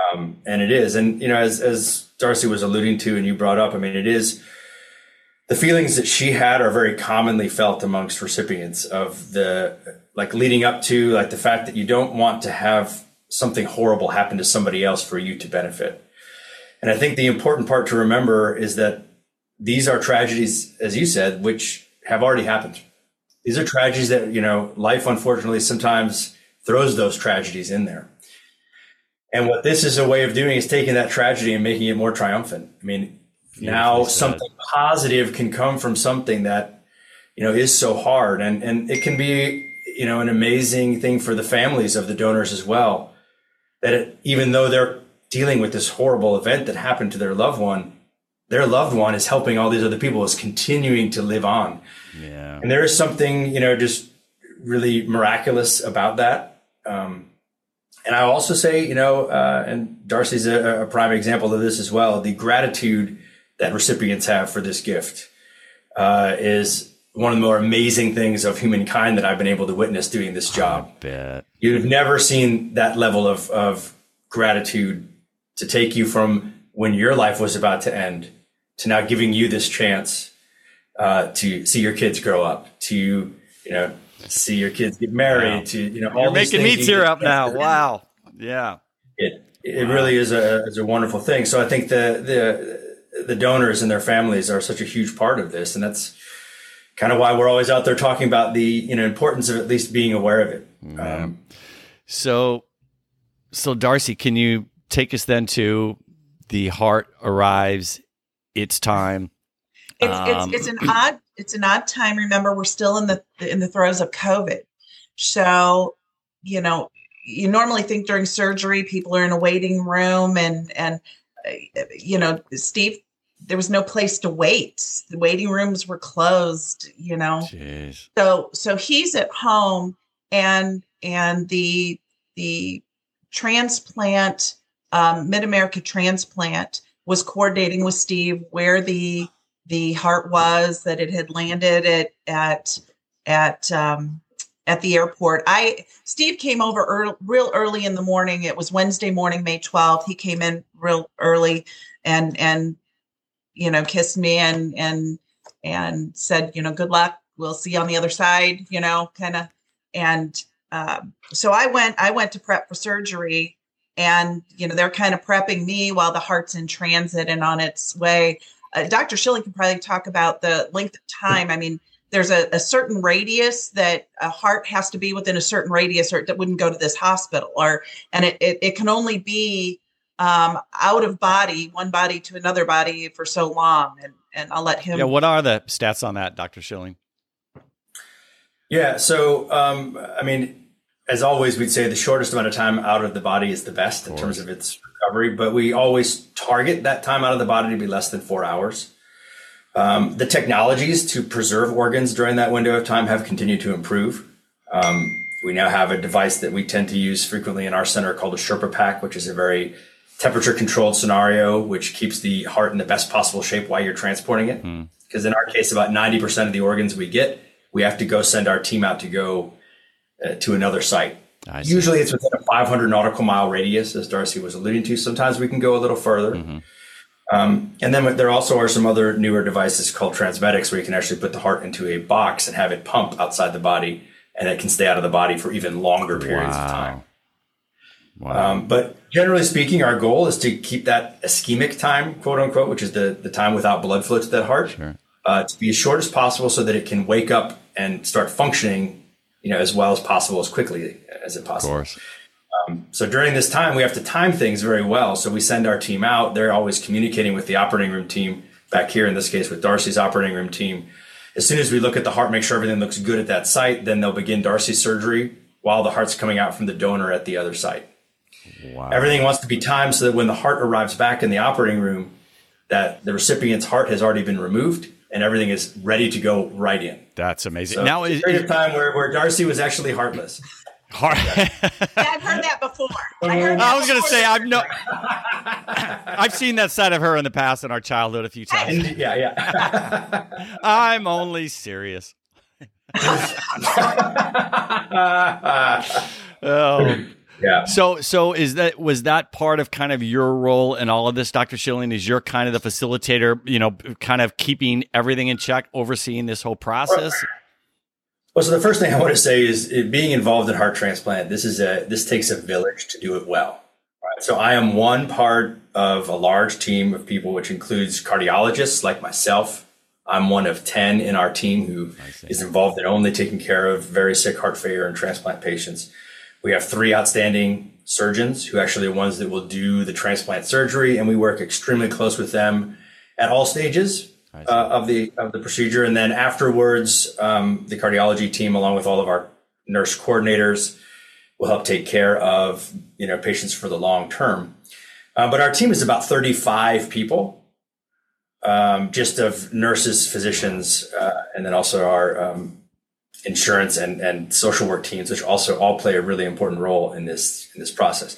Um, and it is. And, you know, as, as Darcy was alluding to and you brought up, I mean, it is, the feelings that she had are very commonly felt amongst recipients of the, like leading up to like the fact that you don't want to have something horrible happen to somebody else for you to benefit. And I think the important part to remember is that these are tragedies, as you said, which have already happened. These are tragedies that, you know, life unfortunately sometimes throws those tragedies in there. And what this is a way of doing is taking that tragedy and making it more triumphant. I mean, now something positive can come from something that, you know, is so hard. And, and it can be, you know, an amazing thing for the families of the donors as well, that it, even though they're dealing with this horrible event that happened to their loved one, their loved one is helping all these other people, is continuing to live on. Yeah. And there is something, you know, just really miraculous about that. Um, and I also say, you know, uh, and Darcy's a, a prime example of this as well, the gratitude that recipients have for this gift uh, is one of the more amazing things of humankind that I've been able to witness doing this job. I bet. You've never seen that level of, of gratitude to take you from when your life was about to end to now giving you this chance uh, to see your kids grow up, to, you know, see your kids get married, Wow. to, you know, all You're these making me things tear you up get now. to- Wow. Yeah. It it really is a is a wonderful thing. So I think the the the donors and their families are such a huge part of this, and that's kind of why we're always out there talking about the, you know, importance of at least being aware of it. Um, So, so Darcy, can you take us then to the heart arrives, it's time? It's, Um, it's it's an odd it's an odd time. Remember, we're still in the in the throes of COVID, so you know you normally think during surgery people are in a waiting room, and and uh, you know Steve, there was no place to wait. The waiting rooms were closed. You know, Jeez. so so he's at home, and and the the transplant um, Mid America Transplant was coordinating with Steve where the the heart was, that it had landed at at at um, at the airport. I Steve came over early, real early in the morning. It was Wednesday morning, May twelfth. He came in real early and and you know kissed me and and and said, you know, good luck. We'll see you on the other side. You know, kind of. And um, so I went. I went to prep for surgery. And, you know, they're kind of prepping me while the heart's in transit and on its way. Uh, Doctor Schilling can probably talk about the length of time. I mean, there's a, a certain radius that a heart has to be within a certain radius or it wouldn't go to this hospital. Or and it, it, it can only be um, out of body, one body to another body for so long. And, and I'll let him. Yeah. What are the stats on that, Doctor Schilling? Yeah. So, um, I mean, as always, we'd say the shortest amount of time out of the body is the best in terms of its recovery, but we always target that time out of the body to be less than four hours. Um, the technologies to preserve organs during that window of time have continued to improve. Um, we now have a device that we tend to use frequently in our center called a Sherpa pack, which is a very temperature controlled scenario, which keeps the heart in the best possible shape while you're transporting it. Because in our case, about ninety percent of the organs we get, we have to go send our team out to go Uh, to another site. I see. Usually it's within a five hundred nautical mile radius, as Darcy was alluding to. Sometimes we can go a little further. Mm-hmm. Um, and then there also are some other newer devices called transmedics where you can actually put the heart into a box and have it pump outside the body, and it can stay out of the body for even longer periods Wow. of time. Wow. Um, but generally speaking, our goal is to keep that ischemic time, quote unquote, which is the, the time without blood flow to that heart, Sure. uh, to be as short as possible so that it can wake up and start functioning, you know, as well as possible, as quickly as it Of possible. course. Um, so during this time, we have to time things very well. So we send our team out. They're always communicating with the operating room team back here, in this case, with Darcy's operating room team. As soon as we look at the heart, make sure everything looks good at that site, then they'll begin Darcy's surgery while the heart's coming out from the donor at the other site. Wow. Everything wants to be timed so that when the heart arrives back in the operating room, that the recipient's heart has already been removed and everything is ready to go right in. That's amazing. So now it's a is, period is of time where, where Darcy was actually heartless. heart. Yeah, I've heard that before. I, heard that I was going to before. say I've no, I've seen that side of her in the past in our childhood a few times. And, yeah, yeah. I'm only serious. Oh, Yeah. So, so is that, was that part of kind of your role in all of this, Doctor Schilling? Is you're kind of the facilitator, you know, kind of keeping everything in check, overseeing this whole process? Well, so the first thing I want to say is it, being involved in heart transplant, this is a, this takes a village to do it well. Right? So I am one part of a large team of people, which includes cardiologists like myself. I'm one of ten in our team who is involved in only taking care of very sick heart failure and transplant patients. We have three outstanding surgeons who actually are ones that will do the transplant surgery, and we work extremely close with them at all stages uh, of the of the procedure. And then afterwards, um, the cardiology team, along with all of our nurse coordinators, will help take care of you know patients for the long term. Uh, but our team is about thirty-five people, um, just of nurses, physicians, uh, and then also our um, insurance and, and social work teams, which also all play a really important role in this in this process.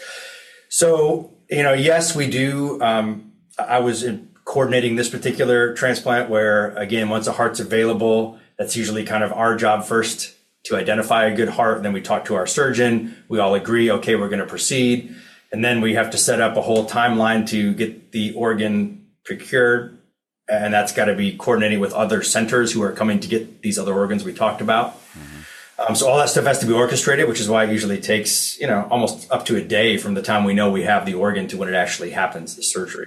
So, you know, yes, we do. Um, I was in coordinating this particular transplant where, again, once a heart's available, that's usually kind of our job first to identify a good heart. And then we talk to our surgeon. We all agree, okay, we're going to proceed. And then we have to set up a whole timeline to get the organ procured. And that's got to be coordinating with other centers who are coming to get these other organs we talked about. Mm-hmm. Um, so all that stuff has to be orchestrated, which is why it usually takes, you know, almost up to a day from the time we know we have the organ to when it actually happens, the surgery.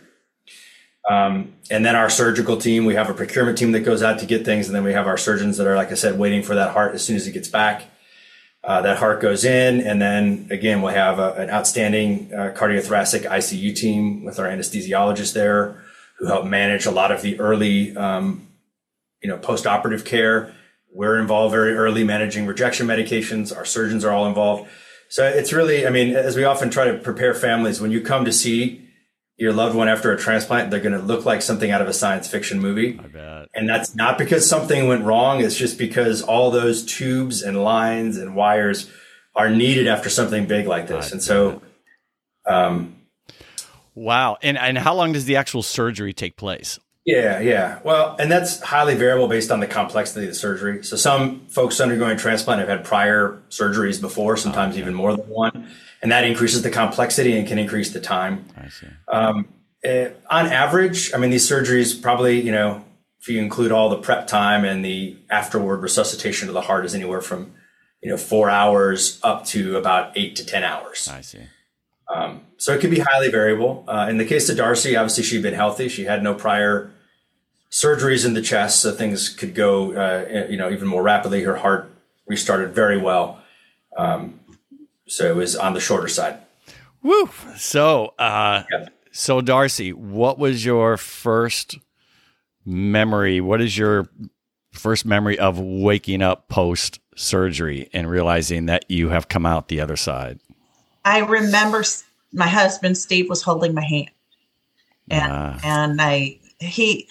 Um, and then our surgical team, we have a procurement team that goes out to get things. And then we have our surgeons that are, like I said, waiting for that heart as soon as it gets back. Uh, that heart goes in. And then again, we'll have a, an outstanding uh, cardiothoracic I C U team with our anesthesiologist there, who help manage a lot of the early, um, you know, post-operative care. We're involved very early managing rejection medications. Our surgeons are all involved. So it's really, I mean, as we often try to prepare families, when you come to see your loved one after a transplant, they're going to look like something out of a science fiction movie. I bet. And that's not because something went wrong. It's just because all those tubes and lines and wires are needed after something big like this. And so, um, wow. And and how long does the actual surgery take place? Yeah, yeah. Well, and that's highly variable based on the complexity of the surgery. So some folks undergoing transplant have had prior surgeries before, sometimes oh, okay. even more than one. And that increases the complexity and can increase the time. I see. Um, it, on average, I mean, these surgeries probably, you know, if you include all the prep time and the afterward resuscitation of the heart is anywhere from, you know, four hours up to about eight to ten hours. I see. Um, so it can be highly variable. Uh, in the case of Darcy, obviously she'd been healthy. She had no prior surgeries in the chest, so things could go, uh, you know, even more rapidly. Her heart restarted very well. Um, so it was on the shorter side. Woo. So, uh, yeah. so Darcy, what was your first memory? What is your first memory of waking up post surgery and realizing that you have come out the other side? I remember my husband, Steve, was holding my hand. And, ah. and I, he,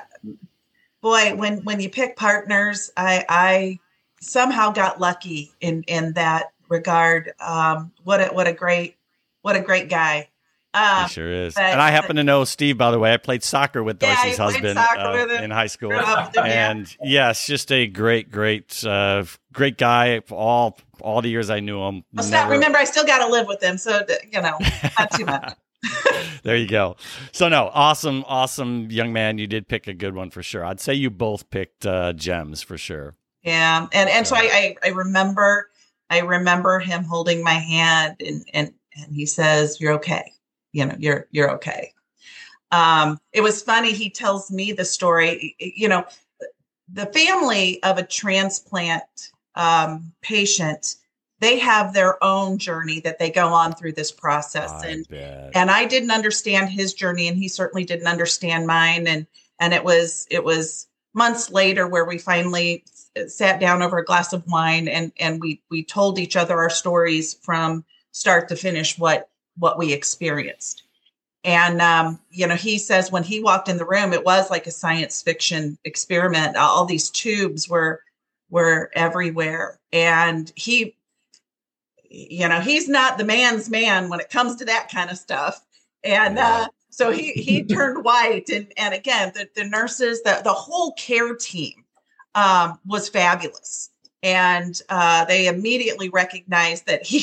boy, when, when you pick partners, I, I somehow got lucky in, in that regard. Um, what a, what a great, what a great guy. Um, he sure is. But, and I happen to know Steve, by the way. I played soccer with Darcy's yeah, husband uh, in high school. Him, and yeah. yes, just a great, great, uh, great guy. All, all the years I knew him. Well, never... remember, I still got to live with him. So, you know, not too much. There you go. So no, awesome, awesome young man. You did pick a good one for sure. I'd say you both picked uh, gems for sure. Yeah. And, and so, so I, I, I remember, I remember him holding my hand and, and, and he says, "You're okay. You know, you're, you're okay." Um, it was funny. He tells me the story, you know, the family of a transplant um, patient, they have their own journey that they go on through this process. I and, bet. and I didn't understand his journey and he certainly didn't understand mine. And, and it was, it was months later where we finally sat down over a glass of wine and, and we, we told each other our stories from start to finish, what, what we experienced. And, um, you know, he says when he walked in the room, it was like a science fiction experiment. All these tubes were, were everywhere. And he, you know, he's not the man's man when it comes to that kind of stuff. And, uh, so he, he turned white. And, and again, the, the nurses, the, the whole care team, um, was fabulous. And, uh, they immediately recognized that he,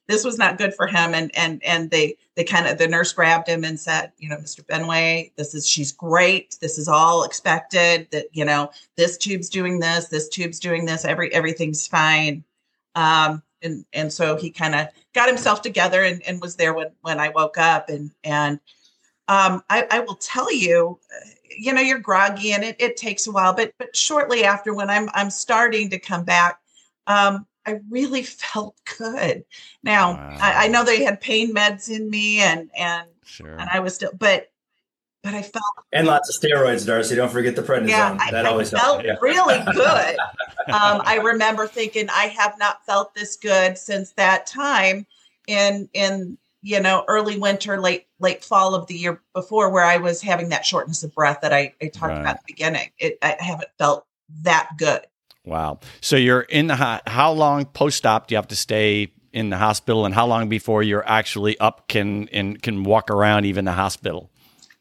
this was not good for him. And, and, and they, they kind of, the nurse grabbed him and said, you know, Mister Benway, this is, she's great. This is all expected, that, you know, this tube's doing this, this tube's doing this, every, everything's fine. Um, and, and so he kind of got himself together and, and was there when, when I woke up. And, and, um, I, I will tell you, you know, you're groggy and it, it takes a while, but, but shortly after, when I'm, I'm starting to come back, um, I really felt good. Now, wow. I, I know they had pain meds in me and, and, sure. and I was still, but, but I felt. And lots of steroids, Darcy. Don't forget the prednisone. Yeah, I, that I always felt yeah. really good. um, I remember thinking, I have not felt this good since that time in, in, you know, early winter, late, late fall of the year before, where I was having that shortness of breath that I, I talked right. about at the beginning. It, I haven't felt that good. Wow. So you're in the, ho- how long post-op do you have to stay in the hospital, and how long before you're actually up can, and can walk around even the hospital?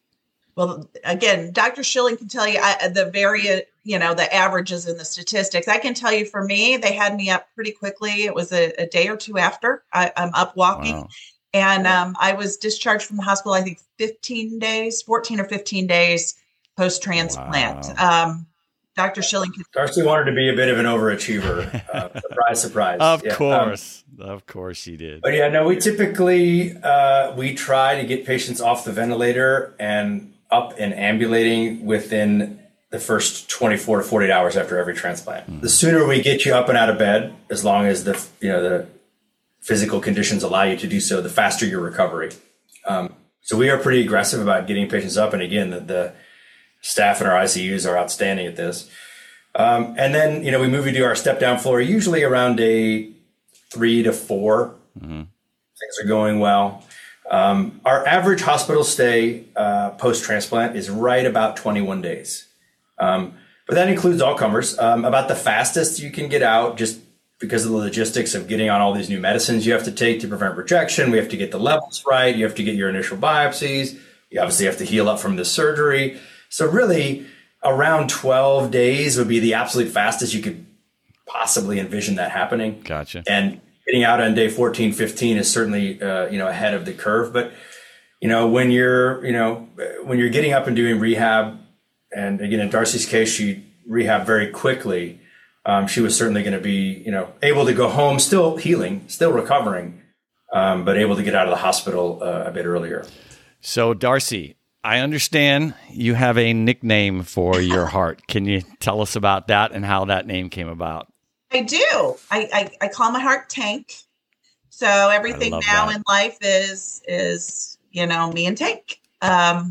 Well, again, Doctor Schilling can tell you I, the very, you know, the averages and the statistics. I can tell you for me, they had me up pretty quickly. It was a, a day or two after I, I'm up walking. Wow. And um, I was discharged from the hospital, I think fifteen days, fourteen or fifteen days post-transplant. Wow. Um, Doctor Schilling. Could- Darcy wanted to be a bit of an overachiever. Uh, surprise, surprise. Of yeah. course. Um, of course she did. But yeah, no, we typically, uh, we try to get patients off the ventilator and up and ambulating within the first twenty-four to forty-eight hours after every transplant. Mm. The sooner we get you up and out of bed, as long as the, you know, the physical conditions allow you to do so, the faster your recovery. Um, so we are pretty aggressive about getting patients up. And again, the, the staff in our I C Us are outstanding at this. Um, and then, you know, we move you to our step down floor, usually around day three to four. Mm-hmm. Things are going well. Um, our average hospital stay uh, post-transplant is right about twenty-one days. Um, but that includes all comers. Um, about the fastest you can get out, just because of the logistics of getting on all these new medicines you have to take to prevent rejection. We have to get the levels right. You have to get your initial biopsies. You obviously have to heal up from the surgery. So really around twelve days would be the absolute fastest you could possibly envision that happening. Gotcha. And getting out on day fourteen, fifteen is certainly, uh, you know, ahead of the curve. But, you know, when you're, you know, when you're getting up and doing rehab, and again, in Darcy's case, she rehabbed very quickly. Um, she was certainly going to be, you know, able to go home, still healing, still recovering, um, but able to get out of the hospital uh, a bit earlier. So, Darcy, I understand you have a nickname for your heart. Can you tell us about that and how that name came about? I do. I, I, I call my heart Tank. So everything now that. in life is, is, you know, me and Tank. Um,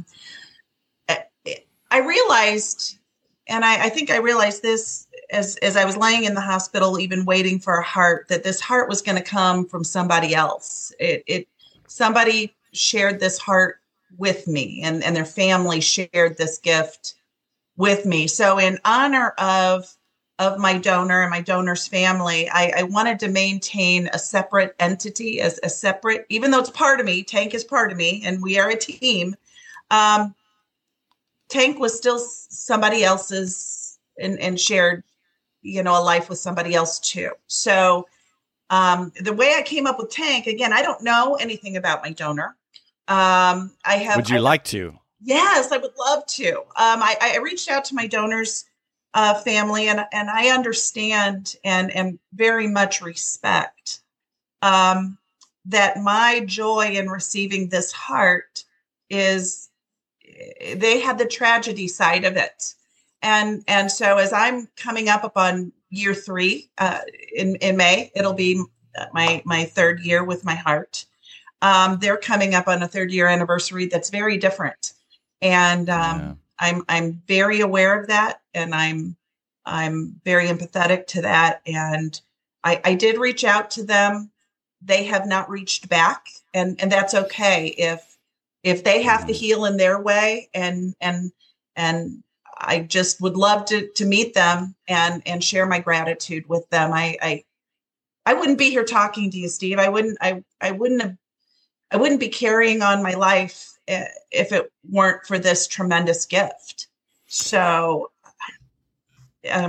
I realized, and I, I think I realized this as, as I was laying in the hospital, even waiting for a heart, that this heart was going to come from somebody else. It, it, somebody shared this heart with me, and, and their family shared this gift with me. So in honor of, of my donor and my donor's family, I, I wanted to maintain a separate entity, as a separate, even though it's part of me, Tank is part of me, and we are a team. Um, Tank was still somebody else's, and, and shared, you know, a life with somebody else too. So um, the way I came up with Tank, again, I don't know anything about my donor. Um, I have. Would you I, like to? Yes, I would love to. Um, I, I reached out to my donor's uh, family, and and I understand and and very much respect um, that my joy in receiving this heart is, they had the tragedy side of it. And and so as I'm coming up upon year three uh, in, in May, it'll be my, my third year with my heart. Um, they're coming up on a third year anniversary that's very different. And um, yeah. I'm I'm very aware of that. And I'm I'm very empathetic to that. And I, I did reach out to them. They have not reached back. And, and that's okay. If if they have to heal in their way, and and and I just would love to to meet them and and share my gratitude with them. I I, I wouldn't be here talking to you, Steve. I wouldn't I I wouldn't have I wouldn't be carrying on my life if it weren't for this tremendous gift. So I'm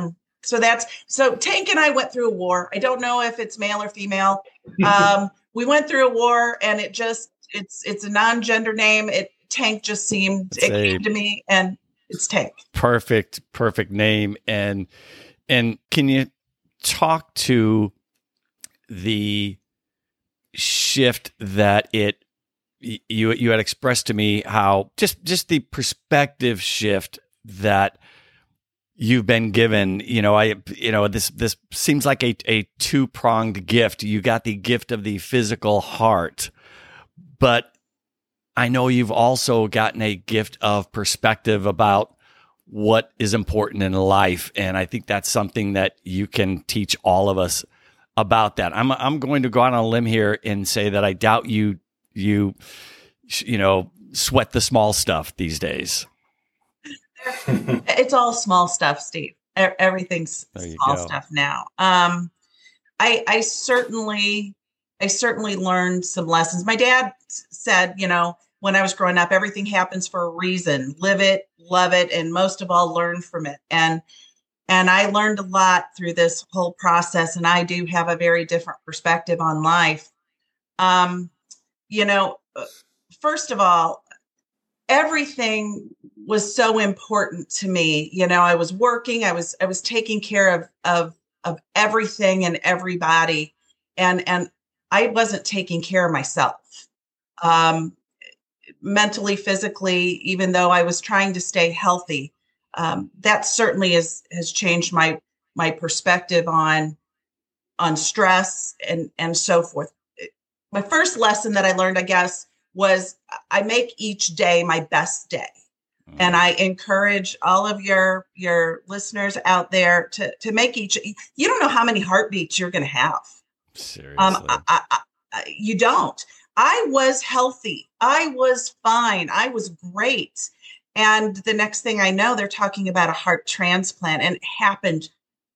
so that's, so Tank and I went through a war. I don't know if it's male or female. Um, we went through a war, and it just, it's, it's a non-gender name. It Tank just seemed, It's it a- came to me, and it's Tank. Perfect, perfect name. And and can you talk to the shift that it you you had expressed to me, how just just the perspective shift that you've been given? You know, I you know this this seems like a a two-pronged gift. You got the gift of the physical heart, but I know you've also gotten a gift of perspective about what is important in life. And I think that's something that you can teach all of us about that. I'm I'm going to go out on a limb here and say that I doubt you you you know sweat the small stuff these days. It's all small stuff, Steve. E- Everything's There you small go. stuff now. Um, I, I certainly, I certainly learned some lessons. My dad s- said, you know, when I was growing up, everything happens for a reason. Live it, love it, and most of all, learn from it. And and I learned a lot through this whole process. And I do have a very different perspective on life. Um, you know, first of all, everything was so important to me. You know, I was working, I was, I was taking care of, of, of everything and everybody. And, and I wasn't taking care of myself, um, mentally, physically, even though I was trying to stay healthy. Um, that certainly has, has changed my, my perspective on, on stress and, and so forth. My first lesson that I learned, I guess, was I make each day my best day. And I encourage all of your your listeners out there to to make each. You don't know how many heartbeats you're going to have. Seriously. Um, I, I, I, you don't. I was healthy. I was fine. I was great. And the next thing I know, they're talking about a heart transplant, and it happened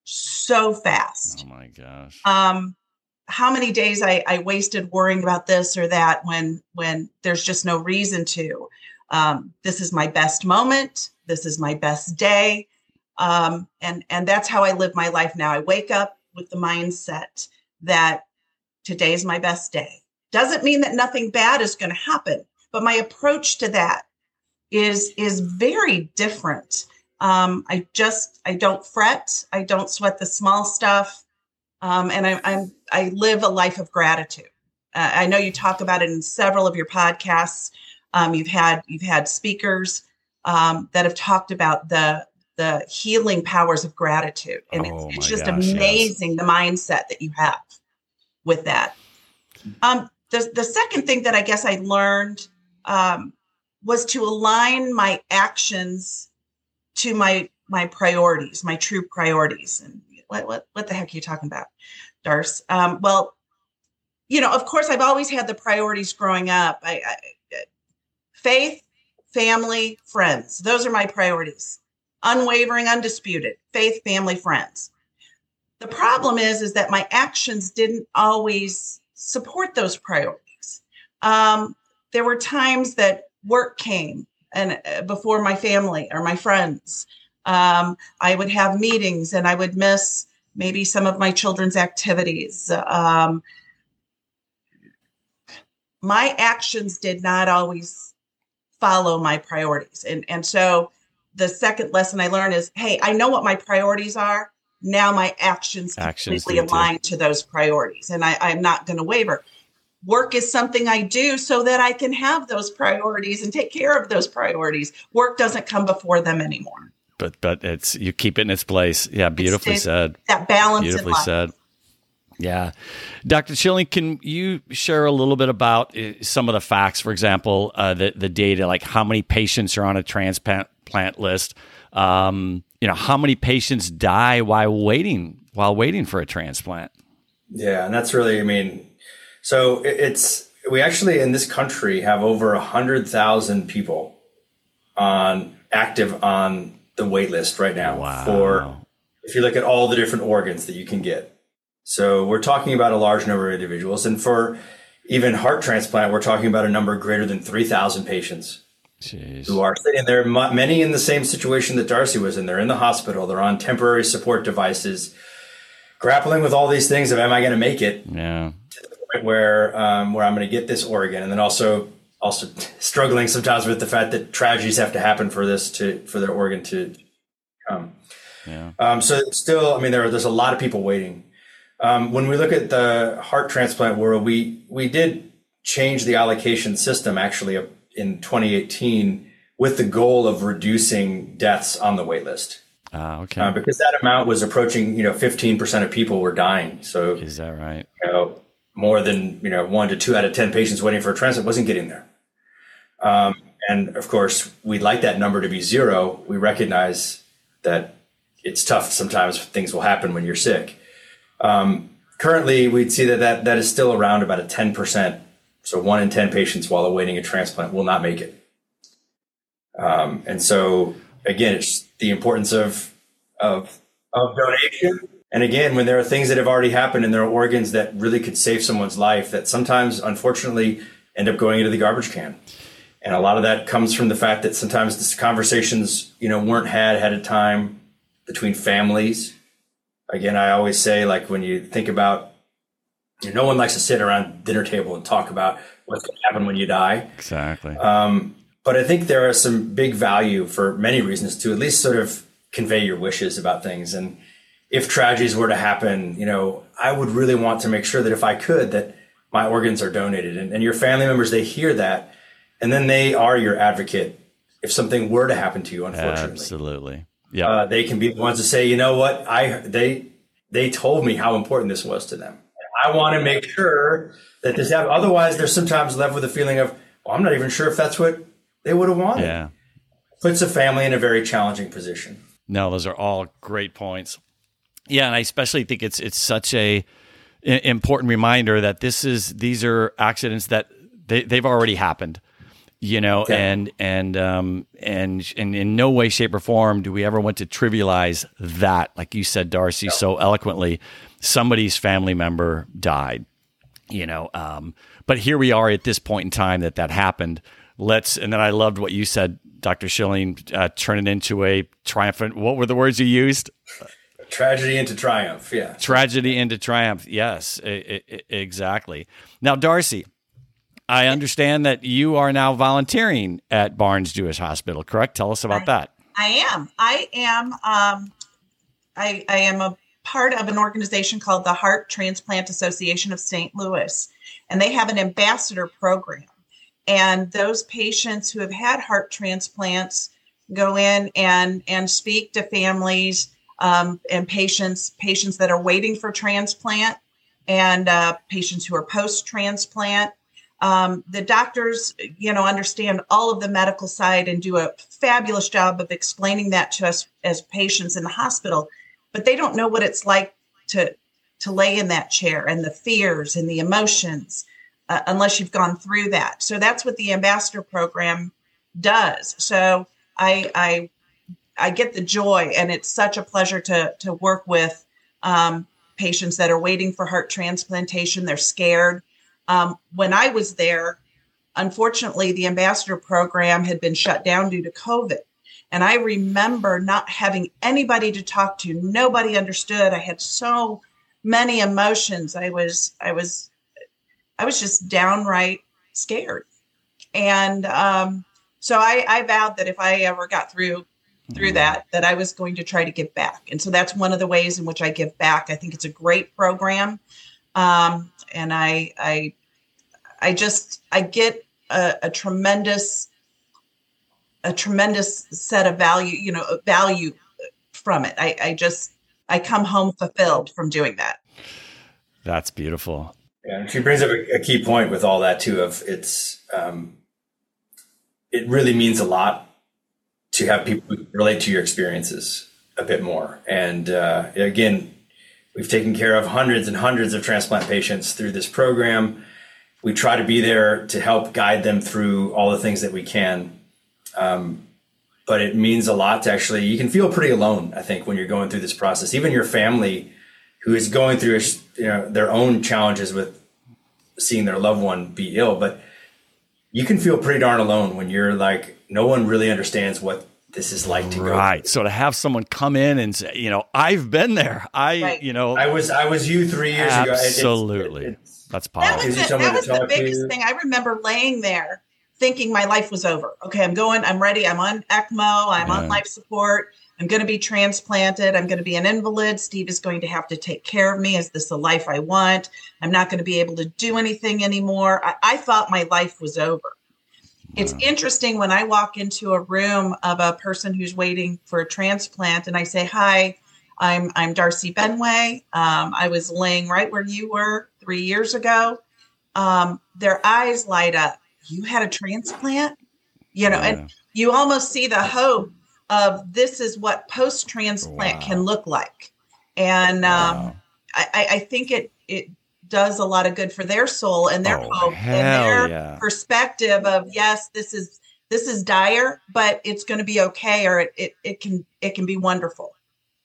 so fast. Oh my gosh. Um, how many days I, I wasted worrying about this or that when when there's just no reason to. Um, this is my best moment. This is my best day. Um, and, and that's how I live my life now. I wake up with the mindset that today's my best day. Doesn't mean that nothing bad is going to happen, but my approach to that is, is very different. Um, I just, I don't fret. I don't sweat the small stuff. Um, and I, I'm, I live a life of gratitude. Uh, I know you talk about it in several of your podcasts. Um, you've had you've had speakers um, that have talked about the the healing powers of gratitude, and Oh, it's, it's my just gosh, yes. amazing the mindset that you have with that. Um, the the second thing that I guess I learned um, was to align my actions to my my priorities, my true priorities. And what what what the heck are you talking about, Darce? Um, well, you know, of course, I've always had the priorities growing up. I, I Faith, family, friends. Those are my priorities. Unwavering, undisputed. Faith, family, friends. The problem is, is that my actions didn't always support those priorities. Um, there were times that work came and uh, before my family or my friends. Um, I would have meetings and I would miss maybe some of my children's activities. Um, my actions did not always follow my priorities. And, and so the second lesson I learned is, hey, I know what my priorities are. Now my actions, Actions completely do too. align to those priorities. And I, I'm not going to waver. Work is something I do so that I can have those priorities and take care of those priorities. Work doesn't come before them anymore. But but it's you keep it in its place. Yeah, beautifully It's- said. That balance in Beautifully life. said. Yeah. Doctor Schilling, can you share a little bit about uh, some of the facts, for example, uh, the, the data, like how many patients are on a transplant plant list? Um, you know, how many patients die while waiting, while waiting for a transplant? Yeah, and that's really, I mean, so it- it's, we actually in this country have over one hundred thousand people on active on the wait list right now Wow. for, if you look at all the different organs that you can get. So we're talking about a large number of individuals. And for even heart transplant, we're talking about a number greater than three thousand patients Jeez. who are sitting there, many in the same situation that Darcy was in. They're in the hospital. They're on temporary support devices, grappling with all these things of, am I going to make it? Yeah. To the point where, um, where I'm going to get this organ. And then also, also struggling sometimes with the fact that tragedies have to happen for this to, for their organ to come. Yeah. Um, so it's still, I mean, there are, there's a lot of people waiting. Um, when we look at the heart transplant world, we, we did change the allocation system actually in twenty eighteen with the goal of reducing deaths on the wait list. Ah, okay. Uh, because that amount was approaching, you know, fifteen percent of people were dying. So is that right? You know, more than, you know, one to two out of ten patients waiting for a transplant wasn't getting there. Um, and of course, we'd like that number to be zero. We recognize that it's tough. Sometimes things will happen when you're sick. Um, currently, we'd see that, that that is still around about a ten percent. So one in ten patients while awaiting a transplant will not make it. Um, and so, again, it's the importance of, of, of donation. And again, when there are things that have already happened and there are organs that really could save someone's life that sometimes, unfortunately, end up going into the garbage can. And a lot of that comes from the fact that sometimes these conversations, you know, weren't had ahead of time between families. Again, I always say, like, when you think about, you know, no one likes to sit around dinner table and talk about what's going to happen when you die. Exactly. Um, but I think there are some big value for many reasons to at least sort of convey your wishes about things. And if tragedies were to happen, you know, I would really want to make sure that if I could, that my organs are donated. And, and your family members, they hear that, and then they are your advocate if something were to happen to you, unfortunately. Absolutely. Yeah. Uh, they can be the ones to say, you know what, I they they told me how important this was to them. I want to make sure that this happens. Otherwise, they're sometimes left with a feeling of, well, I'm not even sure if that's what they would have wanted. Yeah. Puts a family in a very challenging position. No, those are all great points. Yeah, and I especially think it's it's such a important reminder that this is these are accidents that they, they've already happened. You know, Okay. and and um and and in no way, shape, or form do we ever want to trivialize that. Like you said, Darcy, No. so eloquently, somebody's family member died. You know, um, but here we are at this point in time that that happened. Let's, and then I loved what you said, Doctor Schilling, uh, turn it into a triumphant. What were the words you used? Tragedy into triumph. Yeah. Tragedy into triumph. Yes, I- I- exactly. Now, Darcy, I understand that you are now volunteering at Barnes Jewish Hospital, correct? Tell us about I, that. I am. I am. Um, I, I am a part of an organization called the Heart Transplant Association of Saint Louis, and they have an ambassador program. And those patients who have had heart transplants go in and and speak to families um, and patients patients that are waiting for transplant and uh, patients who are post-transplant. Um, the doctors, you know, understand all of the medical side and do a fabulous job of explaining that to us as patients in the hospital, but they don't know what it's like to to lay in that chair and the fears and the emotions uh, unless you've gone through that. So that's what the ambassador program does. So I I I get the joy, and it's such a pleasure to to work with um, patients that are waiting for heart transplantation. They're scared. Um, when I was there, unfortunately, the ambassador program had been shut down due to COVID. And I remember not having anybody to talk to. Nobody understood. I had so many emotions. I was, I was, I was just downright scared. And um, so I, I vowed that if I ever got through through that, that I was going to try to give back. And so that's one of the ways in which I give back. I think it's a great program. Um, and I, I, I just, I get a, a tremendous, a tremendous set of value, you know, value from it. I, I just, I come home fulfilled from doing that. That's beautiful. Yeah, and she brings up a, a key point with all that too. Of it's, um, it really means a lot to have people who relate to your experiences a bit more. And uh, again, we've taken care of hundreds and hundreds of transplant patients through this program. We try to be there to help guide them through all the things that we can. Um, but it means a lot to actually, you can feel pretty alone, I think, when you're going through this process. Even your family who is going through, you know, their own challenges with seeing their loved one be ill. But you can feel pretty darn alone when you're like, no one really understands what this is like to go. Right. So to have someone come in and say, you know, I've been there. I, Right. you know, I was I was you three years ago. It- it's- absolutely. it- it's- That's That powerful. was, Gives you the, someone that to was the talk biggest to. thing. I remember laying there thinking my life was over. Okay, I'm going, I'm ready. I'm on ECMO. I'm Yeah. on life support. I'm going to be transplanted. I'm going to be an invalid. Steve is going to have to take care of me. Is this the life I want? I'm not going to be able to do anything anymore. I, I thought my life was over. It's interesting when I walk into a room of a person who's waiting for a transplant and I say, hi, I'm I'm Darcy Benway. Um, I was laying right where you were three years ago. Um, their eyes light up. You had a transplant? You know, Yeah. and you almost see the hope of this is what post-transplant Wow. can look like. And um, Wow. I, I I think it it does a lot of good for their soul and their Oh, hope hell and their yeah. perspective of, yes, this is this is dire, but it's going to be okay, or it, it it can it can be wonderful.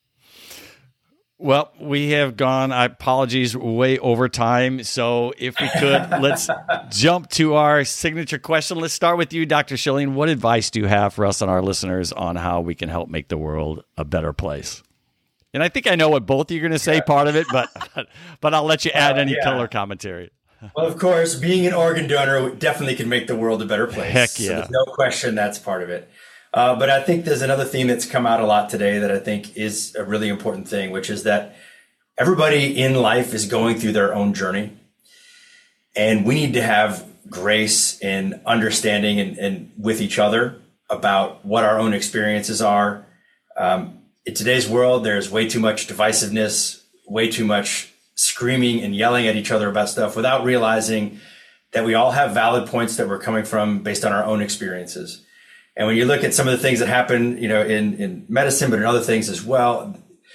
Well, we have gone, I apologies, way over time. So if we could, let's jump to our signature question. Let's start with you, Doctor Schilling. What advice do you have for us and our listeners on how we can help make the world a better place? And I think I know what both of you are going to say, part of it, but, but but I'll let you add Uh, any yeah. color commentary. Well, of course, being an organ donor definitely can make the world a better place. Heck So yeah. there's no question that's part of it. Uh, but I think there's another theme that's come out a lot today that I think is a really important thing, which is that everybody in life is going through their own journey. And we need to have grace and understanding and, and with each other about what our own experiences are. Um, in today's world, there's way too much divisiveness, way too much screaming and yelling at each other about stuff without realizing that we all have valid points that we're coming from based on our own experiences. And when you look at some of the things that happen, you know, in, in medicine, but in other things as well,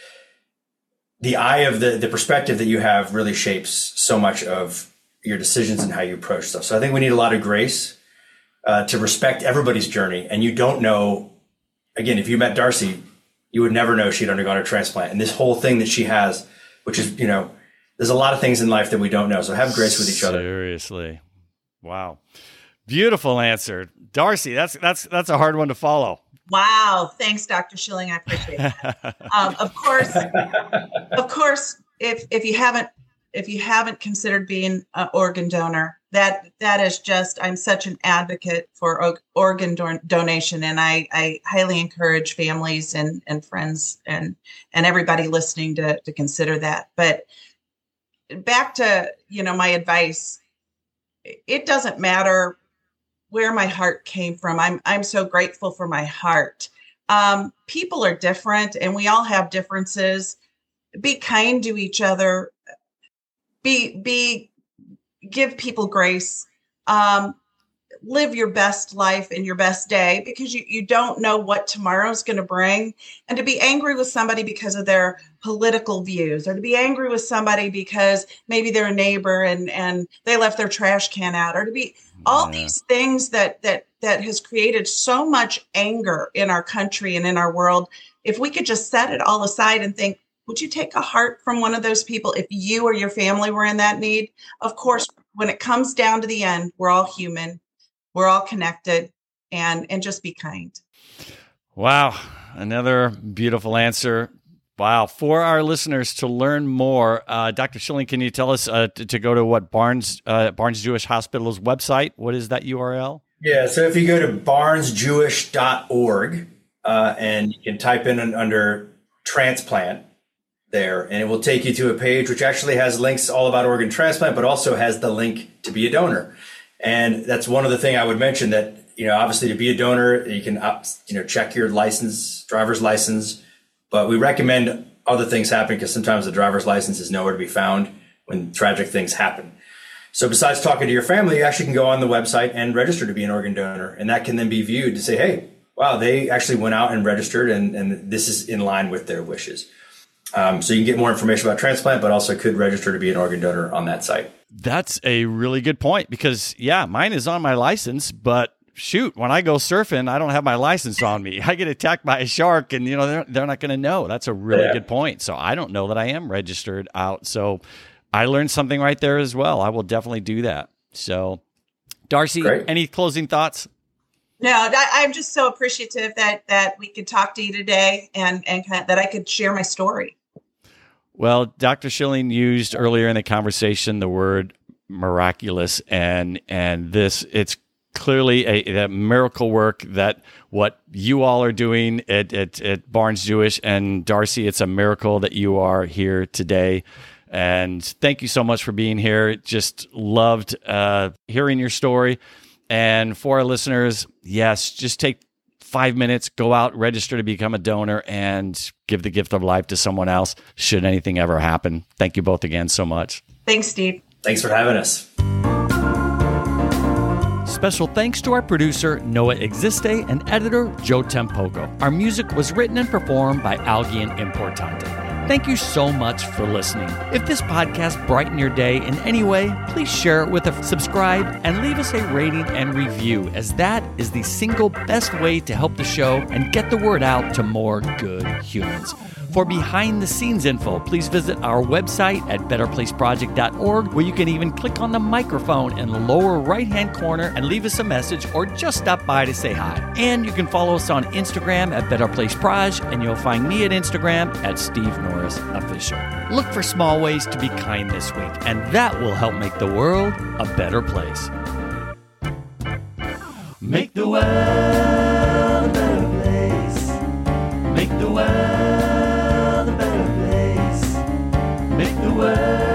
the eye of the, the perspective that you have really shapes so much of your decisions and how you approach stuff. So I think we need a lot of grace uh, to respect everybody's journey. And you don't know, again, if you met Darcy, you would never know she'd undergone a transplant. And this whole thing that she has, which is, you know, there's a lot of things in life that we don't know. So have grace with each other. Seriously. Wow. Beautiful answer. Darcy, that's that's that's a hard one to follow. Wow, thanks, Doctor Schilling. I appreciate that. um, of course, of course, if if you haven't if you haven't considered being an organ donor, that that is just, I'm such an advocate for o- organ don- donation, and I, I highly encourage families and, and friends and and everybody listening to to consider that. But back to, you know, my advice, it doesn't matter where my heart came from. I'm I'm so grateful for my heart. Um, people are different, and we all have differences. Be kind to each other. Be be give people grace. Um, live your best life and your best day, because you, you don't know what tomorrow's going to bring. And to be angry with somebody because of their political views, or to be angry with somebody because maybe they're a neighbor and, and they left their trash can out, or to be all Yeah. these things that, that, that has created so much anger in our country and in our world. If we could just set it all aside and think, would you take a heart from one of those people if you or your family were in that need? Of course, when it comes down to the end, we're all human. We're all connected, and and just be kind. Wow. Another beautiful answer. Wow. For our listeners to learn more, uh, Doctor Schilling, can you tell us uh, to, to go to what Barnes uh, Barnes Jewish Hospital's website? What is that U R L? Yeah, so if you go to barnes jewish dot org uh, and you can type in an, under transplant there, and it will take you to a page which actually has links all about organ transplant, but also has the link to be a donor. And that's one of the things I would mention, that, you know, obviously to be a donor, you can, you know, check your license, driver's license, but we recommend other things happen because sometimes the driver's license is nowhere to be found when tragic things happen. So besides talking to your family, you actually can go on the website and register to be an organ donor. And that can then be viewed to say, hey, wow, they actually went out and registered, and, and this is in line with their wishes. Um, so you can get more information about transplant, but also could register to be an organ donor on that site. That's a really good point, because, yeah, mine is on my license, but shoot, when I go surfing, I don't have my license on me. I get attacked by a shark, and, you know, they're, they're not going to know. That's a really Yeah. good point. So I don't know that I am registered out. So I learned something right there as well. I will definitely do that. So, Darcy, Great. any closing thoughts? No, I, I'm just so appreciative that that we could talk to you today and and kind of, that I could share my story. Well, Doctor Schilling used earlier in the conversation the word miraculous, and and this it's clearly a, a miracle work that what you all are doing at, at, at Barnes Jewish. And Darcy, it's a miracle that you are here today. And thank you so much for being here. Just loved uh, hearing your story. And for our listeners, yes, just take five minutes, go out, register to become a donor, and give the gift of life to someone else should anything ever happen. Thank you both again so much. Thanks, Steve. Thanks for having us. Special thanks to our producer, Noah Existe, and editor, Joe Tempoco. Our music was written and performed by Algian Importante. Thank you so much for listening. If this podcast brightened your day in any way, please share it with a subscribe and leave us a rating and review, as that is the single best way to help the show and get the word out to more good humans. For behind-the-scenes info, please visit our website at better place project dot org, where you can even click on the microphone in the lower right-hand corner and leave us a message, or just stop by to say hi. And you can follow us on Instagram at Better Place Proj, and you'll find me at Instagram at Steve Norris Official. Look for small ways to be kind this week, and that will help make the world a better place. Make the world a better place. Make the world a better place. Make the world